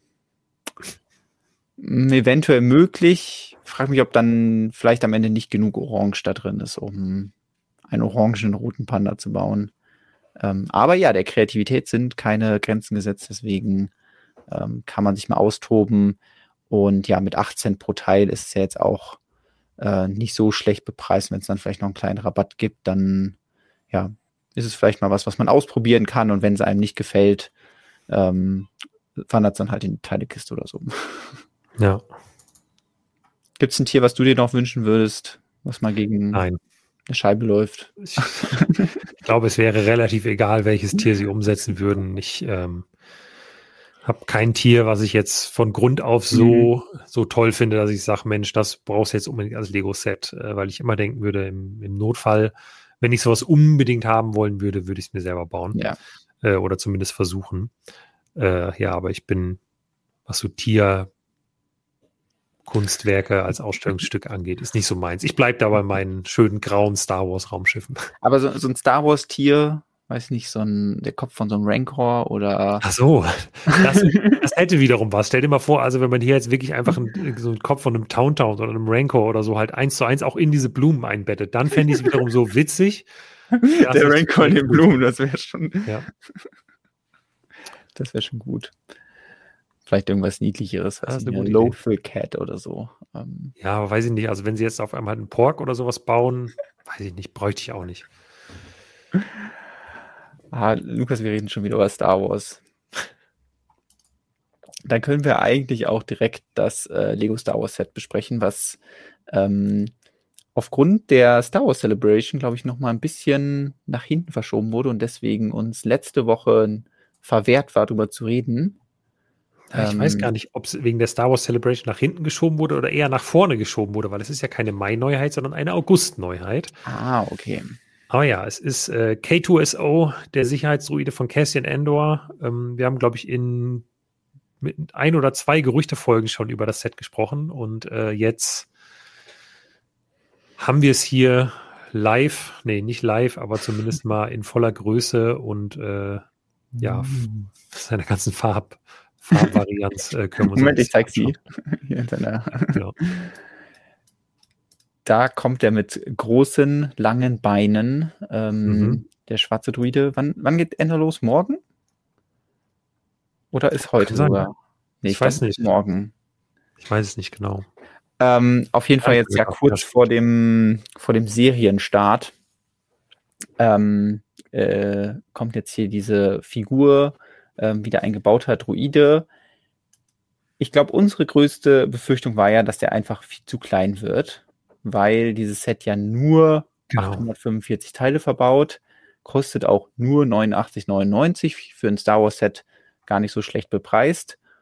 Speaker 2: M, Eventuell möglich. Frag mich, ob dann vielleicht am Ende nicht genug Orange da drin ist, um einen orangen roten Panda zu bauen. Ähm, aber ja, der Kreativität sind keine Grenzen gesetzt, deswegen ähm, kann man sich mal austoben. Und ja, mit acht Cent pro Teil ist es ja jetzt auch äh, nicht so schlecht bepreist. Wenn es dann vielleicht noch einen kleinen Rabatt gibt, dann ja, ist es vielleicht mal was, was man ausprobieren kann. Und wenn es einem nicht gefällt, ähm, wandert es dann halt in die Teilekiste oder so.
Speaker 1: Ja.
Speaker 2: Gibt es ein Tier, was du dir noch wünschen würdest, was mal gegen
Speaker 1: Nein.
Speaker 2: eine Scheibe läuft?
Speaker 1: Ich, ich glaube, es wäre relativ egal, welches Tier sie umsetzen würden. Ich ähm, habe kein Tier, was ich jetzt von Grund auf so, mhm. so toll finde, dass ich sage, Mensch, das brauchst du jetzt unbedingt als Lego-Set, äh, weil ich immer denken würde, im, im Notfall, wenn ich sowas unbedingt haben wollen würde, würde ich es mir selber bauen.
Speaker 2: Ja.
Speaker 1: Äh, oder zumindest versuchen. Äh, ja, aber ich bin, was so Tier Kunstwerke als Ausstellungsstück angeht, ist nicht so meins. Ich bleibe da bei meinen schönen grauen Star Wars Raumschiffen.
Speaker 2: Aber so, so ein Star Wars Tier, weiß nicht, so ein, der Kopf von so einem Rancor oder.
Speaker 1: Ach so, das, das hätte wiederum was. Stell dir mal vor, also wenn man hier jetzt wirklich einfach einen, so einen Kopf von einem Town-Town oder einem Rancor oder so halt eins zu eins auch in diese Blumen einbettet, dann fände ich es wiederum so witzig.
Speaker 2: Der Rancor in den Blumen, das wäre schon.
Speaker 1: Ja.
Speaker 2: Das wäre schon gut. Vielleicht irgendwas Niedlicheres,
Speaker 1: Das
Speaker 2: was
Speaker 1: ist eine
Speaker 2: eine
Speaker 1: gute
Speaker 2: Lothal Cat oder so. Ähm,
Speaker 1: Ja, aber weiß ich nicht. Also wenn sie jetzt auf einmal einen Pork oder sowas bauen, weiß ich nicht, bräuchte ich auch nicht.
Speaker 2: ah, Lukas, wir reden schon wieder über Star Wars. Dann können wir eigentlich auch direkt das äh, Lego Star Wars Set besprechen, was ähm, aufgrund der Star Wars Celebration, glaube ich, noch mal ein bisschen nach hinten verschoben wurde und deswegen uns letzte Woche verwehrt war, darüber zu reden.
Speaker 1: Ja, ich
Speaker 2: ähm,
Speaker 1: weiß gar nicht, ob es wegen der Star Wars Celebration nach hinten geschoben wurde oder eher nach vorne geschoben wurde, weil es ist ja keine Mai-Neuheit, sondern eine August-Neuheit.
Speaker 2: Ah, okay.
Speaker 1: Aber ja, es ist äh, K zwei S O, der Sicherheitsdruide von Cassian Andor. Ähm, wir haben, glaube ich, in mit ein oder zwei Gerüchtefolgen schon über das Set gesprochen und äh, jetzt haben wir es hier live, nee, nicht live, aber zumindest mal in voller Größe und äh, ja,
Speaker 2: Mm.
Speaker 1: seiner ganzen Farb, Farbvarianz äh, können wir uns
Speaker 2: Moment, ich zeig
Speaker 1: anschauen.
Speaker 2: sie. Hier in seiner
Speaker 1: Genau.
Speaker 2: Da kommt er mit großen, langen Beinen, ähm,
Speaker 1: Mhm.
Speaker 2: der schwarze Druide. Wann, wann geht Ender los? Morgen? Oder ist heute
Speaker 1: Kann sein.
Speaker 2: sogar? Nee,
Speaker 1: Ich weiß
Speaker 2: glaub,
Speaker 1: nicht.
Speaker 2: Morgen.
Speaker 1: Ich weiß es nicht genau.
Speaker 2: Ähm, auf jeden
Speaker 1: Ja,
Speaker 2: Fall jetzt ja
Speaker 1: ja,
Speaker 2: kurz
Speaker 1: ja.
Speaker 2: vor dem, vor dem Serienstart ähm, äh, kommt jetzt hier diese Figur, ähm, wieder ein gebauter Druide. Ich glaube, unsere größte Befürchtung war ja, dass der einfach viel zu klein wird, weil dieses Set ja nur
Speaker 1: Genau.
Speaker 2: achthundertfünfundvierzig Teile verbaut, kostet auch nur neunundachtzig neunundneunzig, für ein Star Wars Set gar nicht so schlecht bepreist.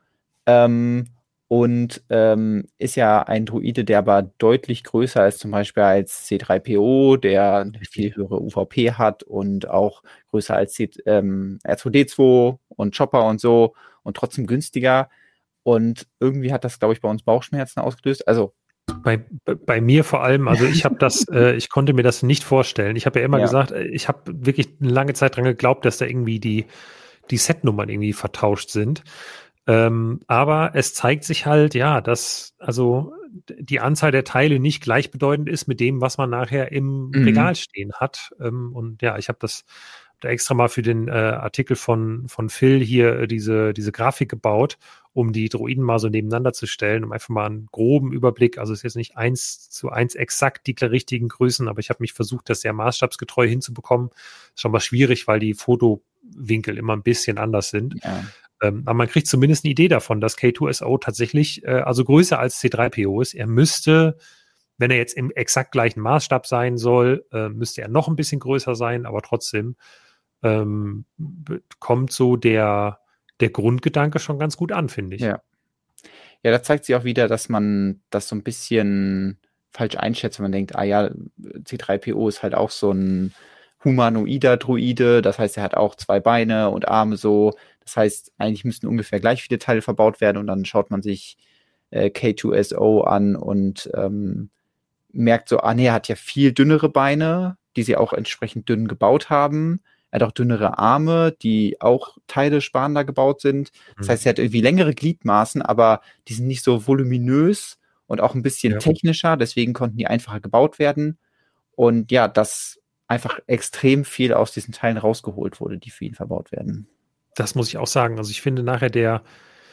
Speaker 2: Ähm, und ähm, ist ja ein Druide, der aber deutlich größer ist, zum Beispiel als C drei P O, der eine viel höhere U V P hat und auch größer als C, ähm, R zwei D zwei und Chopper und so und trotzdem günstiger. Und irgendwie hat das, glaube ich, bei uns Bauchschmerzen ausgelöst. Also
Speaker 1: Bei, bei mir vor allem, also ich habe das, äh, ich konnte mir das nicht vorstellen. Ich habe ja immer
Speaker 2: ja.
Speaker 1: gesagt, äh, ich habe wirklich eine lange Zeit dran geglaubt, dass da irgendwie die, die Setnummern irgendwie vertauscht sind. Ähm, aber es zeigt sich halt, ja, dass also die Anzahl der Teile nicht gleichbedeutend ist mit dem, was man nachher im
Speaker 2: Mhm.
Speaker 1: Regal stehen hat. Ähm, und ja, ich habe das da extra mal für den äh, Artikel von, von Phil hier äh, diese, diese Grafik gebaut, um die Droiden mal so nebeneinander zu stellen, um einfach mal einen groben Überblick, also es ist jetzt nicht eins zu eins exakt die richtigen Größen, aber ich habe mich versucht, das sehr maßstabsgetreu hinzubekommen. Ist schon mal schwierig, weil die Fotowinkel immer ein bisschen anders sind.
Speaker 2: Ja.
Speaker 1: Ähm, aber man kriegt zumindest eine Idee davon, dass K zwei S O tatsächlich äh, also größer als C drei P O ist. Er müsste, wenn er jetzt im exakt gleichen Maßstab sein soll, äh, müsste er noch ein bisschen größer sein, aber trotzdem ähm, kommt so der, der Grundgedanke schon ganz gut an, finde ich.
Speaker 2: Ja. Ja, da zeigt sich auch wieder, dass man das so ein bisschen falsch einschätzt, wenn man denkt, ah ja, C drei P O ist halt auch so ein humanoider Druide, das heißt, er hat auch zwei Beine und Arme so, das heißt, eigentlich müssten ungefähr gleich viele Teile verbaut werden und dann schaut man sich äh, K zwei S O an und ähm, merkt so, ah nee, er hat ja viel dünnere Beine, die sie auch entsprechend dünn gebaut haben. Er hat auch dünnere Arme, die auch Teile sparender gebaut sind. Das heißt, er hat irgendwie längere Gliedmaßen, aber die sind nicht so voluminös und auch ein bisschen
Speaker 1: Ja.
Speaker 2: technischer. Deswegen konnten die einfacher gebaut werden. Und ja, dass einfach extrem viel aus diesen Teilen rausgeholt wurde, die für ihn verbaut werden.
Speaker 1: Das muss ich auch sagen. Also ich finde nachher der,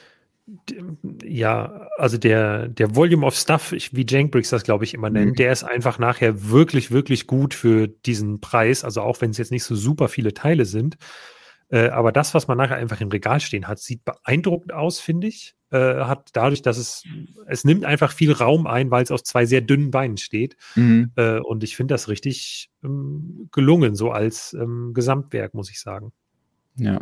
Speaker 1: der ja, also der, der Volume of Stuff, ich, wie Jankbricks das, glaube ich, immer nennt,
Speaker 2: Mhm.
Speaker 1: der ist einfach nachher wirklich, wirklich gut für diesen Preis. Also auch wenn es jetzt nicht so super viele Teile sind. Äh, aber das, was man nachher einfach im Regal stehen hat, sieht beeindruckend aus, finde ich. Äh, hat dadurch, dass es, es nimmt einfach viel Raum ein, weil es auf zwei sehr dünnen Beinen steht.
Speaker 2: Mhm.
Speaker 1: Äh, und ich finde das richtig ähm, gelungen, so als ähm, Gesamtwerk, muss ich sagen.
Speaker 2: Ja.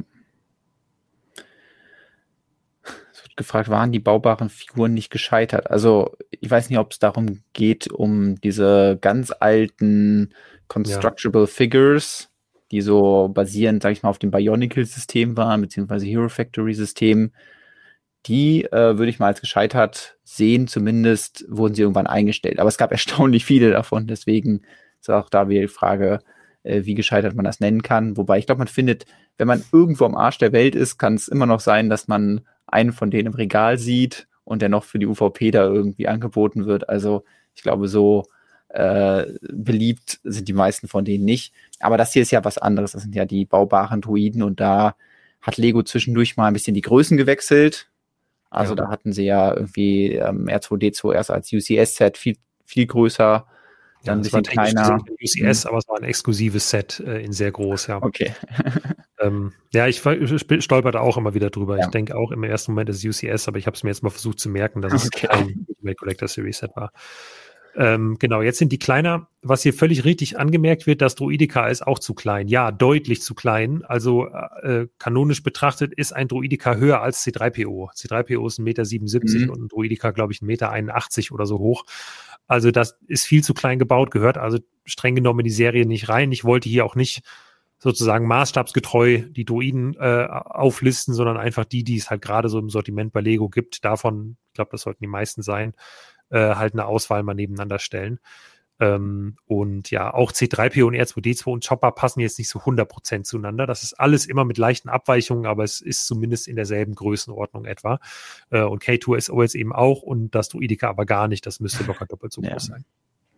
Speaker 2: Es wird gefragt, waren die baubaren Figuren nicht gescheitert? Also ich weiß nicht, ob es darum geht, um diese ganz alten Constructible ja. Figures, die so basierend, sag ich mal, auf dem Bionicle-System waren, beziehungsweise Hero Factory-System. Die äh, würde ich mal als gescheitert sehen, zumindest wurden sie irgendwann eingestellt. Aber es gab erstaunlich viele davon, deswegen ist auch da wieder die Frage, äh, wie gescheitert man das nennen kann. Wobei ich glaube, man findet, wenn man irgendwo am Arsch der Welt ist, kann es immer noch sein, dass man einen von denen im Regal sieht und der noch für die U V P da irgendwie angeboten wird. Also ich glaube, so äh, beliebt sind die meisten von denen nicht. Aber das hier ist ja was anderes. Das sind ja die baubaren Druiden und da hat Lego zwischendurch mal ein bisschen die Größen gewechselt. Also ja. Da hatten sie ja irgendwie ähm, R zwei D zwei erst als U C S-Set viel, viel größer, dann ja, ein bisschen kleiner.
Speaker 1: U C S, hm. aber es war ein exklusives Set äh, in sehr groß, ja.
Speaker 2: Okay.
Speaker 1: ähm, ja, ich, ich stolperte auch immer wieder drüber.
Speaker 2: Ja.
Speaker 1: Ich denke auch im ersten Moment ist es U C S, aber ich habe es mir jetzt mal versucht zu merken, dass es okay. kein Ultimate Collector Series Set war. Ähm, genau, jetzt sind die kleiner. Was hier völlig richtig angemerkt wird, das Droideka ist auch zu klein. Ja, deutlich zu klein. Also äh, kanonisch betrachtet ist ein Droideka höher als C drei P O. C drei P O ist ein Meter siebenundsiebzig mhm. und ein Droideka, glaube ich, ein Meter einundachtzig oder so hoch. Also das ist viel zu klein gebaut, gehört also streng genommen in die Serie nicht rein. Ich wollte hier auch nicht sozusagen maßstabsgetreu die Droiden äh, auflisten, sondern einfach die, die es halt gerade so im Sortiment bei Lego gibt. Davon, ich glaube, das sollten die meisten sein, äh, halt eine Auswahl mal nebeneinander stellen. Ähm, und ja, auch C drei P O und R zwei D zwei und Chopper passen jetzt nicht so hundert Prozent zueinander. Das ist alles immer mit leichten Abweichungen, aber es ist zumindest in derselben Größenordnung etwa. Äh, und K zwei S O jetzt eben auch und das Droideka aber gar nicht. Das müsste locker doppelt so
Speaker 2: ja.
Speaker 1: groß sein.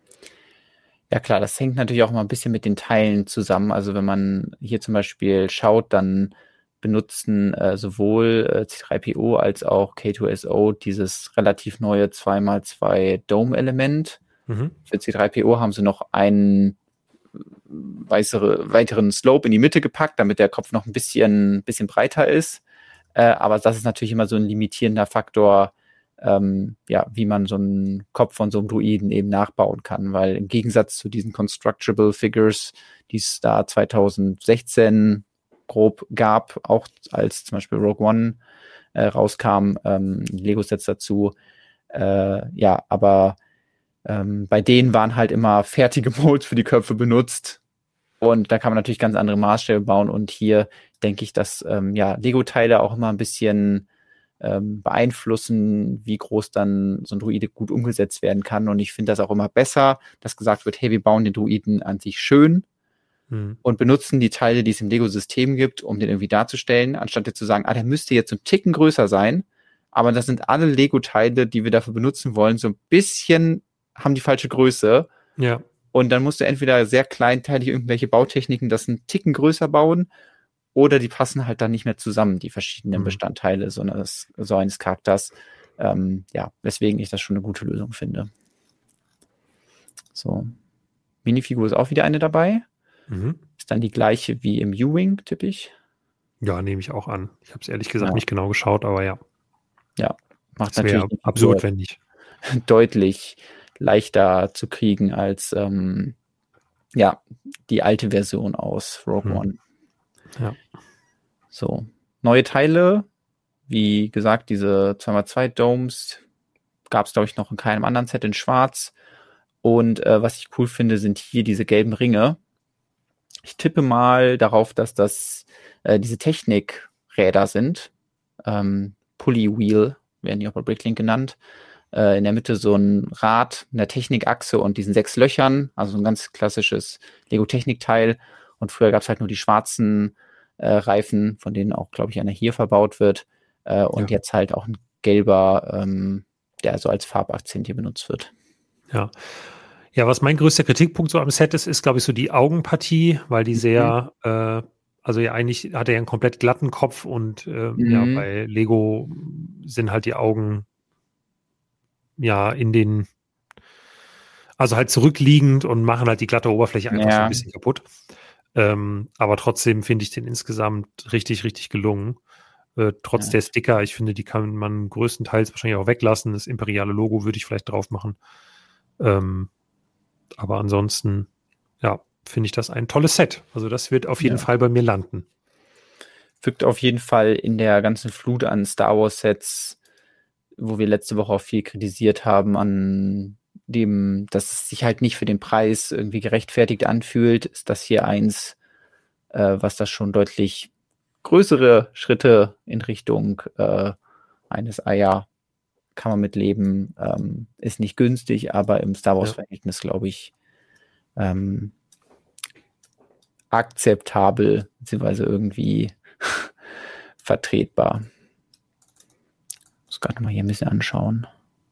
Speaker 2: Ja klar, das hängt natürlich auch mal ein bisschen mit den Teilen zusammen. Also wenn man hier zum Beispiel schaut, dann benutzen äh, sowohl äh, C drei P O als auch K zwei S O dieses relativ neue zwei mal zwei Dome-Element. Mhm. Für C drei P O haben sie noch einen weißere, weiteren Slope in die Mitte gepackt, damit der Kopf noch ein bisschen, bisschen breiter ist. Äh, aber das ist natürlich immer so ein limitierender Faktor, ähm, ja, wie man so einen Kopf von so einem Druiden eben nachbauen kann. Weil im Gegensatz zu diesen Constructible Figures, die es da zwanzig sechzehn grob gab, auch als zum Beispiel Rogue One äh, rauskam, ähm, Lego-Sets dazu. Äh, ja, aber ähm, bei denen waren halt immer fertige Molds für die Köpfe benutzt. Und da kann man natürlich ganz andere Maßstäbe bauen. Und hier denke ich, dass ähm, ja, Lego-Teile auch immer ein bisschen ähm, beeinflussen, wie groß dann so ein Druide gut umgesetzt werden kann. Und ich finde das auch immer besser, dass gesagt wird, hey, wir bauen den Druiden an sich schön hm. und benutzen die Teile, die es im Lego-System gibt, um den irgendwie darzustellen, anstatt jetzt zu sagen, ah, der müsste jetzt so ein Ticken größer sein. Aber das sind alle Lego-Teile, die wir dafür benutzen wollen, so ein bisschen haben die falsche Größe.
Speaker 1: Ja.
Speaker 2: Und dann musst du entweder sehr kleinteilig irgendwelche Bautechniken das einen Ticken größer bauen oder die passen halt dann nicht mehr zusammen, die verschiedenen mhm. Bestandteile so eines, so eines Charakters. Ähm, ja, weswegen ich das schon eine gute Lösung finde. So. Minifigur ist auch wieder eine dabei. Mhm. Ist dann die gleiche wie im U-Wing, tippe ich.
Speaker 1: Ja, nehme ich auch an. Ich habe es ehrlich gesagt ja. nicht genau geschaut, aber ja.
Speaker 2: Ja, macht
Speaker 1: das
Speaker 2: natürlich
Speaker 1: absurd, wenn nicht.
Speaker 2: Deutlich leichter zu kriegen als ähm, ja, die alte Version aus Rogue hm. One.
Speaker 1: Ja.
Speaker 2: So. Neue Teile, wie gesagt, diese zwei mal zwei Domes gab es, glaube ich, noch in keinem anderen Set in schwarz. Und äh, was ich cool finde, sind hier diese gelben Ringe. Ich tippe mal darauf, dass das äh, diese Technikräder sind. Ähm, Pulley Wheel werden die auch bei Bricklink genannt. Äh, in der Mitte so ein Rad, eine Technikachse und diesen sechs Löchern, also ein ganz klassisches Lego-Technikteil. Und früher gab es halt nur die schwarzen äh, Reifen, von denen auch, glaube ich, einer hier verbaut wird. Äh, und ja. jetzt halt auch ein gelber, ähm, der so als Farbakzent hier benutzt wird.
Speaker 1: Ja. Ja, was mein größter Kritikpunkt so am Set ist, ist, glaube ich, so die Augenpartie, weil die sehr, mhm. äh, also ja, eigentlich hat er ja einen komplett glatten Kopf und äh, mhm. ja, bei Lego sind halt die Augen ja in den, also halt zurückliegend und machen halt die glatte Oberfläche einfach ja. so ein bisschen kaputt. Ähm, aber trotzdem finde ich den insgesamt richtig, richtig gelungen. Äh, trotz ja. der Sticker, ich finde, die kann man größtenteils wahrscheinlich auch weglassen. Das imperiale Logo würde ich vielleicht drauf machen. Ähm, aber ansonsten, ja, finde ich das ein tolles Set. Also das wird auf jeden ja. Fall bei mir landen.
Speaker 2: Fügt auf jeden Fall in der ganzen Flut an Star Wars Sets, wo wir letzte Woche auch viel kritisiert haben, an dem, dass es sich halt nicht für den Preis irgendwie gerechtfertigt anfühlt, ist das hier eins, äh, was das schon deutlich größere Schritte in Richtung äh, eines Eier kann man mit leben, ähm, ist nicht günstig, aber im Star Wars-Verhältnis, ja. glaube ich, ähm, akzeptabel, beziehungsweise irgendwie vertretbar. Ich muss gerade mal hier ein bisschen anschauen.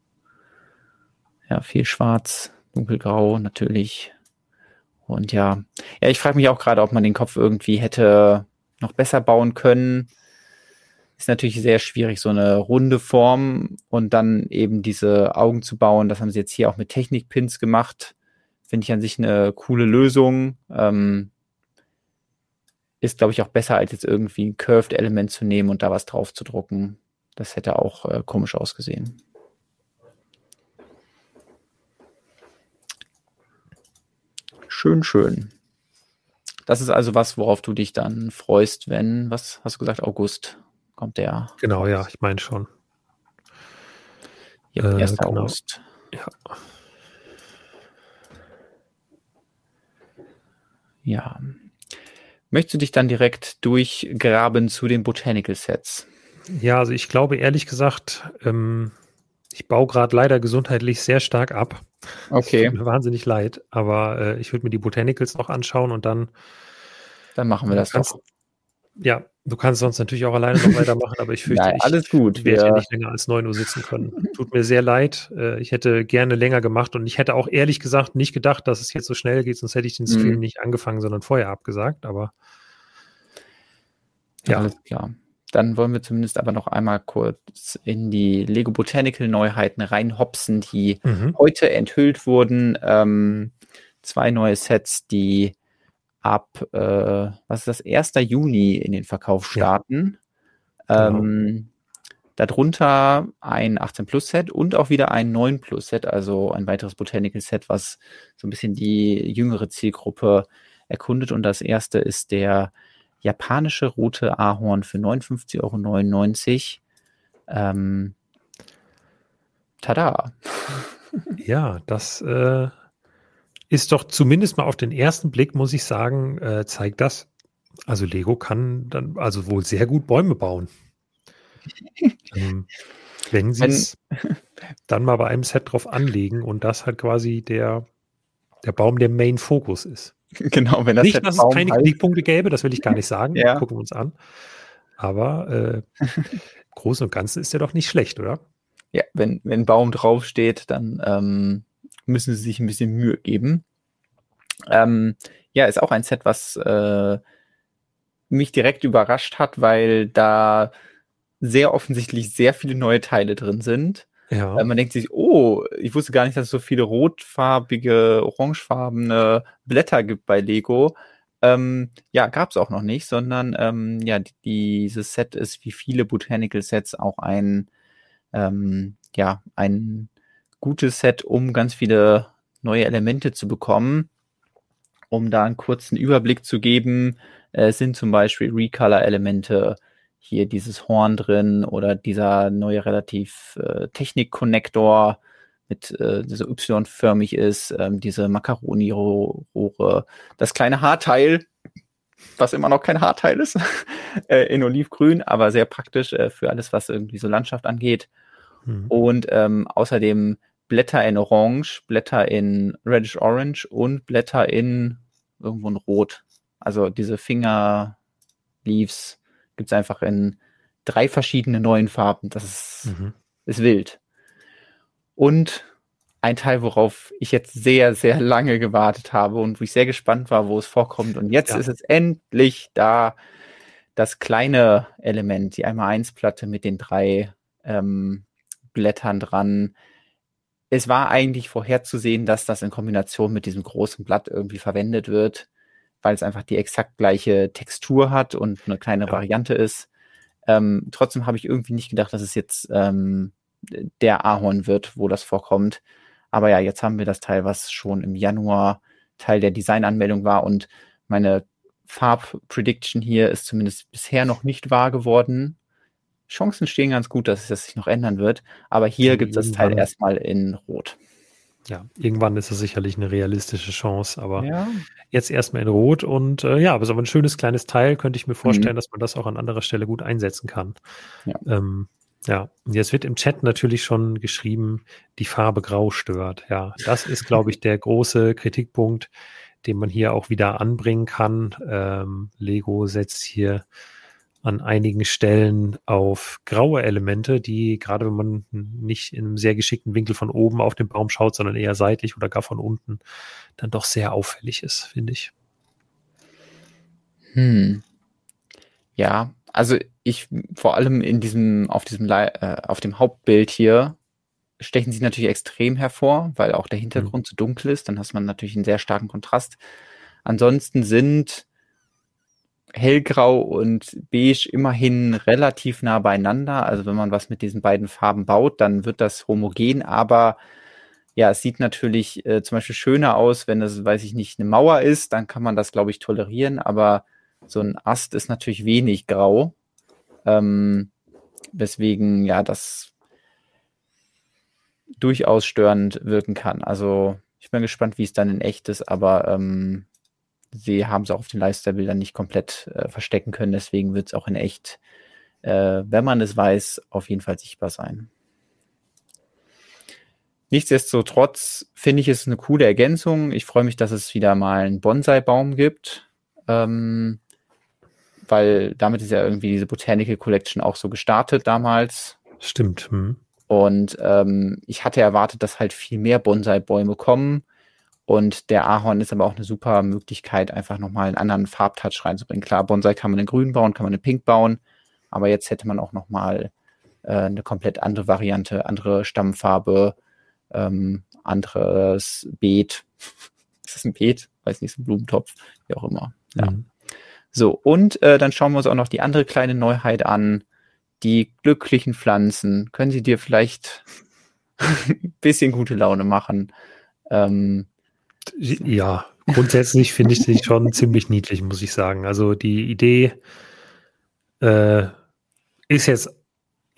Speaker 2: Ja, viel schwarz, dunkelgrau natürlich. Und ja, ja, ich frage mich auch gerade, ob man den Kopf irgendwie hätte noch besser bauen können. Ist natürlich sehr schwierig, so eine runde Form und dann eben diese Augen zu bauen. Das haben sie jetzt hier auch mit Technikpins gemacht. Finde ich an sich eine coole Lösung. Ähm, ist, glaube ich, auch besser, als jetzt irgendwie ein Curved-Element zu nehmen und da was drauf zu drucken. Das hätte auch äh, komisch ausgesehen. Schön, schön. Das ist also was, worauf du dich dann freust, wenn, was hast du gesagt, August kommt der?
Speaker 1: Genau, ja, ich meine schon.
Speaker 2: Ja, äh, erster Genau. August.
Speaker 1: Ja.
Speaker 2: Ja. Möchtest du dich dann direkt durchgraben zu den Botanical Sets?
Speaker 1: Ja, also ich glaube ehrlich gesagt, ähm, ich baue gerade leider gesundheitlich sehr stark ab.
Speaker 2: Okay.
Speaker 1: Es tut mir wahnsinnig leid, aber äh, ich würde mir die Botanicals noch anschauen und dann
Speaker 2: Dann machen wir das
Speaker 1: kannst,
Speaker 2: doch.
Speaker 1: Ja, du kannst sonst natürlich auch alleine noch weitermachen, aber ich fürchte,
Speaker 2: Nein,
Speaker 1: ich
Speaker 2: alles gut.
Speaker 1: werde
Speaker 2: Wir
Speaker 1: hier nicht länger als neun Uhr sitzen können. Tut mir sehr leid. Äh, ich hätte gerne länger gemacht und ich hätte auch ehrlich gesagt nicht gedacht, dass es jetzt so schnell geht, sonst hätte ich den Stream
Speaker 2: Mhm.
Speaker 1: nicht angefangen, sondern vorher abgesagt, aber
Speaker 2: Ja.
Speaker 1: ja.
Speaker 2: Alles klar. Dann wollen wir zumindest aber noch einmal kurz in die Lego Botanical Neuheiten reinhopsen, die
Speaker 1: Mhm.
Speaker 2: heute enthüllt wurden. Ähm, zwei neue Sets, die ab, äh, was ist das, erster Juni in den Verkauf
Speaker 1: Ja.
Speaker 2: starten.
Speaker 1: Genau.
Speaker 2: Ähm, darunter ein achtzehn Plus Set und auch wieder ein neun Plus Set, also ein weiteres Botanical Set, was so ein bisschen die jüngere Zielgruppe erkundet. Und das erste ist der japanische rote Ahorn für neunundfünfzig Euro neunundneunzig. Ähm, tada!
Speaker 1: Ja, das äh, ist doch zumindest mal auf den ersten Blick, muss ich sagen, äh, zeigt das. Also Lego kann dann also wohl sehr gut Bäume bauen. ähm, wenn sie es dann mal bei einem Set drauf anlegen und das halt quasi der, der Baum der Main-Fokus ist.
Speaker 2: Genau, wenn das
Speaker 1: Nicht,
Speaker 2: Set
Speaker 1: dass es
Speaker 2: Baum
Speaker 1: keine
Speaker 2: heißt.
Speaker 1: Kritikpunkte gäbe, das will ich gar nicht sagen.
Speaker 2: Ja.
Speaker 1: Gucken wir uns an. Aber äh, im Großen und Ganzen ist der doch nicht schlecht, oder?
Speaker 2: Ja, wenn, wenn Baum draufsteht, dann ähm, müssen sie sich ein bisschen Mühe geben. Ähm, ja, ist auch ein Set, was äh, mich direkt überrascht hat, weil da sehr offensichtlich sehr viele neue Teile drin sind.
Speaker 1: Ja.
Speaker 2: Äh, man denkt sich, oh, ich wusste gar nicht, dass es so viele rotfarbige, orangefarbene Blätter gibt bei Lego. Ähm, ja, gab es auch noch nicht, sondern ähm, ja, die, dieses Set ist wie viele Botanical Sets auch ein ähm, ja, ein gutes Set, um ganz viele neue Elemente zu bekommen. Um da einen kurzen Überblick zu geben, äh, sind zum Beispiel Recolor-Elemente, hier dieses Horn drin oder dieser neue relativ äh, Technik-Connector mit äh, der so Y-förmig ist, ähm, diese Macaroni-Rohre, das kleine Haarteil, was immer noch kein Haarteil ist, äh, in Olivgrün, aber sehr praktisch äh, für alles, was irgendwie so Landschaft angeht.
Speaker 1: Hm.
Speaker 2: Und ähm, außerdem Blätter in Orange, Blätter in Reddish Orange und Blätter in irgendwo in Rot. Also diese Finger Leaves gibt es einfach in drei verschiedene neuen Farben. Das ist,
Speaker 1: Mhm.
Speaker 2: ist wild. Und ein Teil, worauf ich jetzt sehr, sehr lange gewartet habe und wo ich sehr gespannt war, wo es vorkommt. Und jetzt
Speaker 1: Ja.
Speaker 2: ist es endlich da, das kleine Element, die eins mal eins Platte mit den drei ähm, Blättern dran. Es war eigentlich vorherzusehen, dass das in Kombination mit diesem großen Blatt irgendwie verwendet wird, weil es einfach die exakt gleiche Textur hat und eine kleine
Speaker 1: Ja.
Speaker 2: Variante ist. Ähm, trotzdem habe ich irgendwie nicht gedacht, dass es jetzt ähm, der Ahorn wird, wo das vorkommt. Aber ja, jetzt haben wir das Teil, was schon im Januar Teil der Designanmeldung war, und meine Farbprediction hier ist zumindest bisher noch nicht wahr geworden. Chancen stehen ganz gut, dass es das sich noch ändern wird. Aber hier gibt es das Teil erstmal in Rot.
Speaker 1: Ja, irgendwann ist es sicherlich eine realistische Chance, aber
Speaker 2: Ja.
Speaker 1: jetzt erstmal in Rot. Und äh, ja, aber so ein schönes kleines Teil, könnte ich mir vorstellen,
Speaker 2: Mhm.
Speaker 1: dass man das auch an anderer Stelle gut einsetzen kann.
Speaker 2: Ja.
Speaker 1: Ähm, ja, und jetzt wird im Chat natürlich schon geschrieben, die Farbe Grau stört. Ja, das ist, glaube ich, der große Kritikpunkt, den man hier auch wieder anbringen kann. Ähm, Lego setzt hier an einigen Stellen auf graue Elemente, die, gerade wenn man nicht in einem sehr geschickten Winkel von oben auf den Baum schaut, sondern eher seitlich oder gar von unten, dann doch sehr auffällig ist, finde ich.
Speaker 2: Hm. Ja, also ich vor allem in diesem, auf diesem, äh, auf dem Hauptbild hier stechen sie natürlich extrem hervor, weil auch der Hintergrund hm. so dunkel ist. Dann hat man natürlich einen sehr starken Kontrast. Ansonsten sind Hellgrau und Beige immerhin relativ nah beieinander. Also wenn man was mit diesen beiden Farben baut, dann wird das homogen. Aber ja, es sieht natürlich äh, zum Beispiel schöner aus, wenn es, weiß ich nicht, eine Mauer ist. Dann kann man das, glaube ich, tolerieren. Aber so ein Ast ist natürlich wenig grau. Ähm, weswegen ja das durchaus störend wirken kann. Also ich bin gespannt, wie es dann in echt ist. Aber ähm, sie haben es auch auf den Lifestyle-Bildern nicht komplett äh, verstecken können. Deswegen wird es auch in echt, äh, wenn man es weiß, auf jeden Fall sichtbar sein. Nichtsdestotrotz finde ich es eine coole Ergänzung. Ich freue mich, dass es wieder mal einen Bonsai-Baum gibt, ähm, weil damit ist ja irgendwie diese Botanical Collection auch so gestartet damals.
Speaker 1: Stimmt. Hm.
Speaker 2: Und ähm, ich hatte erwartet, dass halt viel mehr Bonsai-Bäume kommen. Und der Ahorn ist aber auch eine super Möglichkeit, einfach nochmal einen anderen Farbtouch reinzubringen. Klar, Bonsai kann man in grün bauen, kann man in pink bauen, aber jetzt hätte man auch nochmal äh, eine komplett andere Variante, andere Stammfarbe, ähm, anderes Beet. Ist das ein Beet? Weiß nicht, so ein Blumentopf, wie auch immer. Ja.
Speaker 1: Mhm.
Speaker 2: So, und äh, dann schauen wir uns auch noch die andere kleine Neuheit an. Die glücklichen Pflanzen. Können sie dir vielleicht ein bisschen gute Laune machen? Ähm,
Speaker 1: Ja, grundsätzlich finde ich sie schon ziemlich niedlich, muss ich sagen. Also die Idee äh, ist jetzt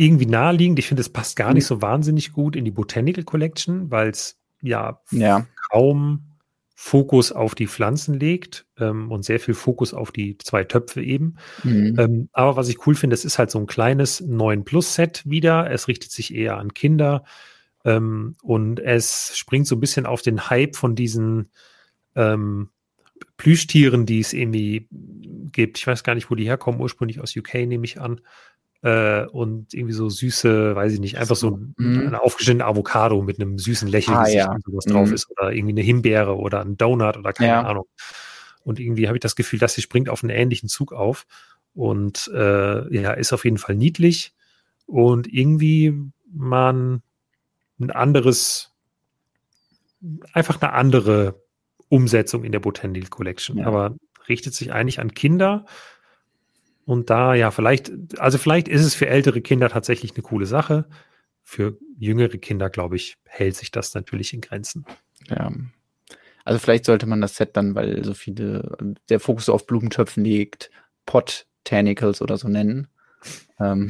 Speaker 1: irgendwie naheliegend. Ich finde, es passt gar
Speaker 2: Mhm.
Speaker 1: nicht so wahnsinnig gut in die Botanical Collection, weil es ja,
Speaker 2: Ja.
Speaker 1: kaum Fokus auf die Pflanzen legt ähm, und sehr viel Fokus auf die zwei Töpfe eben.
Speaker 2: Mhm.
Speaker 1: Ähm, aber was ich cool finde, es ist halt so ein kleines neun Plus Set wieder. Es richtet sich eher an Kinder ähm, und es springt so ein bisschen auf den Hype von diesen ähm, Plüschtieren, die es irgendwie gibt. Ich weiß gar nicht, wo die herkommen, ursprünglich aus U K, nehme ich an. Äh, und irgendwie so süße, weiß ich nicht, einfach so,
Speaker 2: So,
Speaker 1: ein,
Speaker 2: mhm.
Speaker 1: eine aufgeschnittene Avocado mit einem süßen
Speaker 2: Ah,
Speaker 1: Lächelgesicht,
Speaker 2: ja.
Speaker 1: wenn sowas drauf
Speaker 2: Mhm.
Speaker 1: ist. Oder irgendwie eine Himbeere oder ein Donut oder keine
Speaker 2: Ja.
Speaker 1: Ahnung. Und irgendwie habe ich das Gefühl, dass sie springt auf einen ähnlichen Zug auf. Und äh, ja, ist auf jeden Fall niedlich. Und irgendwie man ein anderes, einfach eine andere Umsetzung in der Botanical Collection.
Speaker 2: Ja.
Speaker 1: Aber richtet sich eigentlich an Kinder. Und da, ja, vielleicht, also vielleicht ist es für ältere Kinder tatsächlich eine coole Sache. Für jüngere Kinder, glaube ich, hält sich das natürlich in Grenzen.
Speaker 2: Ja. Also vielleicht sollte man das Set dann, weil so viele, der Fokus auf Blumentöpfen liegt, Botanicals oder so nennen. Ähm,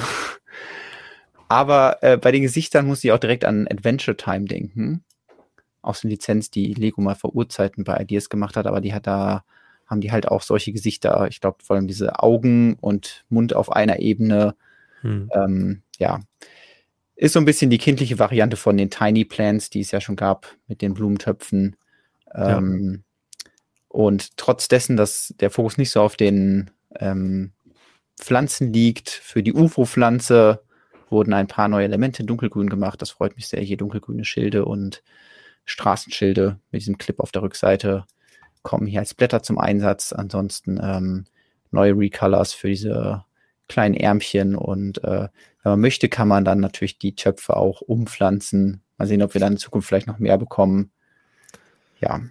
Speaker 2: aber äh, bei den Gesichtern muss ich auch direkt an Adventure Time denken. Aus der Lizenz, die Lego mal vor Urzeiten bei Ideas gemacht hat, aber die hat da, haben die halt auch solche Gesichter. Ich glaube, vor allem diese Augen und Mund auf einer Ebene.
Speaker 1: Hm.
Speaker 2: Ähm, ja. Ist so ein bisschen die kindliche Variante von den Tiny Plants, die es ja schon gab mit den Blumentöpfen. Ähm, ja. Und trotz dessen, dass der Fokus nicht so auf den ähm, Pflanzen liegt, für die U F O-Pflanze wurden ein paar neue Elemente dunkelgrün gemacht. Das freut mich sehr. Hier dunkelgrüne Schilde und Straßenschilde mit diesem Clip auf der Rückseite kommen hier als Blätter zum Einsatz. Ansonsten ähm, neue Recolors für diese kleinen Ärmchen und äh, wenn man möchte, kann man dann natürlich die Töpfe auch umpflanzen. Mal sehen, ob wir dann in Zukunft vielleicht noch mehr bekommen. Ja,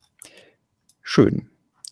Speaker 2: schön.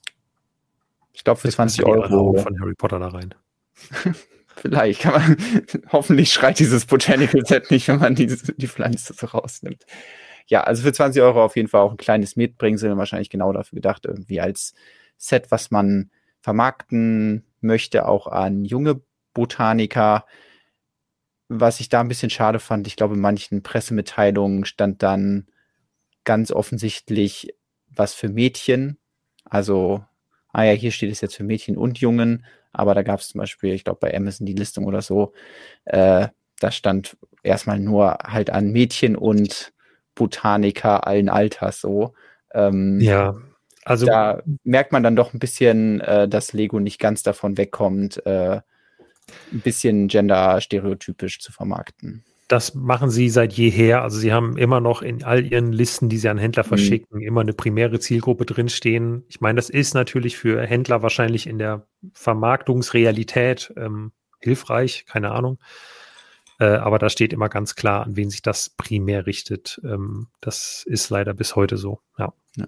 Speaker 2: Ich glaube, für
Speaker 1: Jetzt
Speaker 2: zwanzig
Speaker 1: müssen die
Speaker 2: Euro
Speaker 1: Augen von Harry Potter da rein.
Speaker 2: vielleicht kann man, hoffentlich schreit dieses Botanical Set nicht, wenn man die, die Pflanze so rausnimmt. Ja, also für zwanzig Euro auf jeden Fall auch ein kleines Mitbringsel, wahrscheinlich genau dafür gedacht, irgendwie als Set, was man vermarkten möchte, auch an junge Botaniker. Was ich da ein bisschen schade fand, ich glaube, in manchen Pressemitteilungen stand dann ganz offensichtlich was für Mädchen. Also, ah ja, hier steht es jetzt für Mädchen und Jungen, aber da gab es zum Beispiel, ich glaube, bei Amazon die Listung oder so, äh, da stand erstmal nur halt an Mädchen und Botaniker allen Alters so. Ähm,
Speaker 1: ja, also
Speaker 2: da merkt man dann doch ein bisschen, äh, dass Lego nicht ganz davon wegkommt, äh, ein bisschen genderstereotypisch zu vermarkten.
Speaker 1: Das machen sie seit jeher. Also sie haben immer noch in all ihren Listen, die sie an Händler verschicken, mhm. immer eine primäre Zielgruppe drinstehen. Ich meine, das ist natürlich für Händler wahrscheinlich in der Vermarktungsrealität ähm, hilfreich, keine Ahnung. Äh, aber da steht immer ganz klar, an wen sich das primär richtet. Ähm, das ist leider bis heute so. Ja.
Speaker 2: Ja.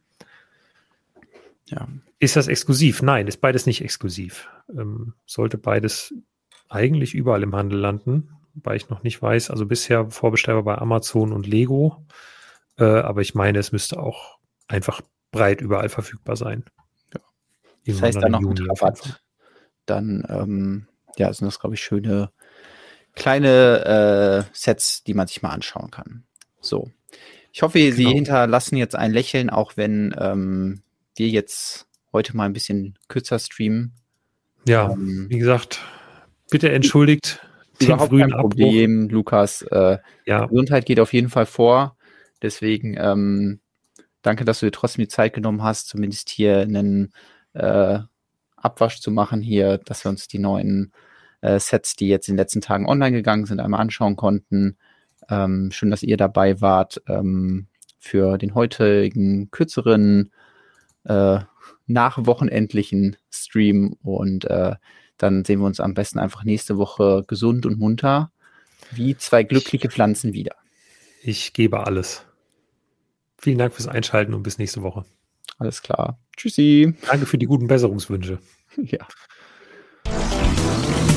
Speaker 2: Ja.
Speaker 1: Ist das exklusiv? Nein, ist beides nicht exklusiv. Ähm, sollte beides eigentlich überall im Handel landen, wobei ich noch nicht weiß. Also bisher vorbestellbar bei Amazon und Lego. Äh, aber ich meine, es müsste auch einfach breit überall verfügbar sein.
Speaker 2: Ja. Das heißt, dann noch mit Rabatt. Dann ähm, ja, sind das, glaube ich, schöne kleine äh, Sets, die man sich mal anschauen kann. So. Ich hoffe, genau. Sie hinterlassen jetzt ein Lächeln, auch wenn ähm, wir jetzt heute mal ein bisschen kürzer streamen.
Speaker 1: Ja, ähm, wie gesagt, bitte entschuldigt den frühen
Speaker 2: kein Problem,
Speaker 1: Abbruch.
Speaker 2: Lukas. Äh,
Speaker 1: ja.
Speaker 2: Gesundheit geht auf jeden Fall vor. Deswegen ähm, danke, dass du dir trotzdem die Zeit genommen hast, zumindest hier einen äh, Abwasch zu machen hier, dass wir uns die neuen äh, Sets, die jetzt in den letzten Tagen online gegangen sind, einmal anschauen konnten. Ähm, schön, dass ihr dabei wart ähm, für den heutigen kürzeren äh, nachwochenendlichen Stream und äh, dann sehen wir uns am besten einfach nächste Woche gesund und munter wie zwei glückliche Pflanzen wieder.
Speaker 1: Ich gebe alles. Vielen Dank fürs Einschalten und bis nächste Woche.
Speaker 2: Alles klar. Tschüssi.
Speaker 1: Danke für die guten Besserungswünsche.
Speaker 2: Ja.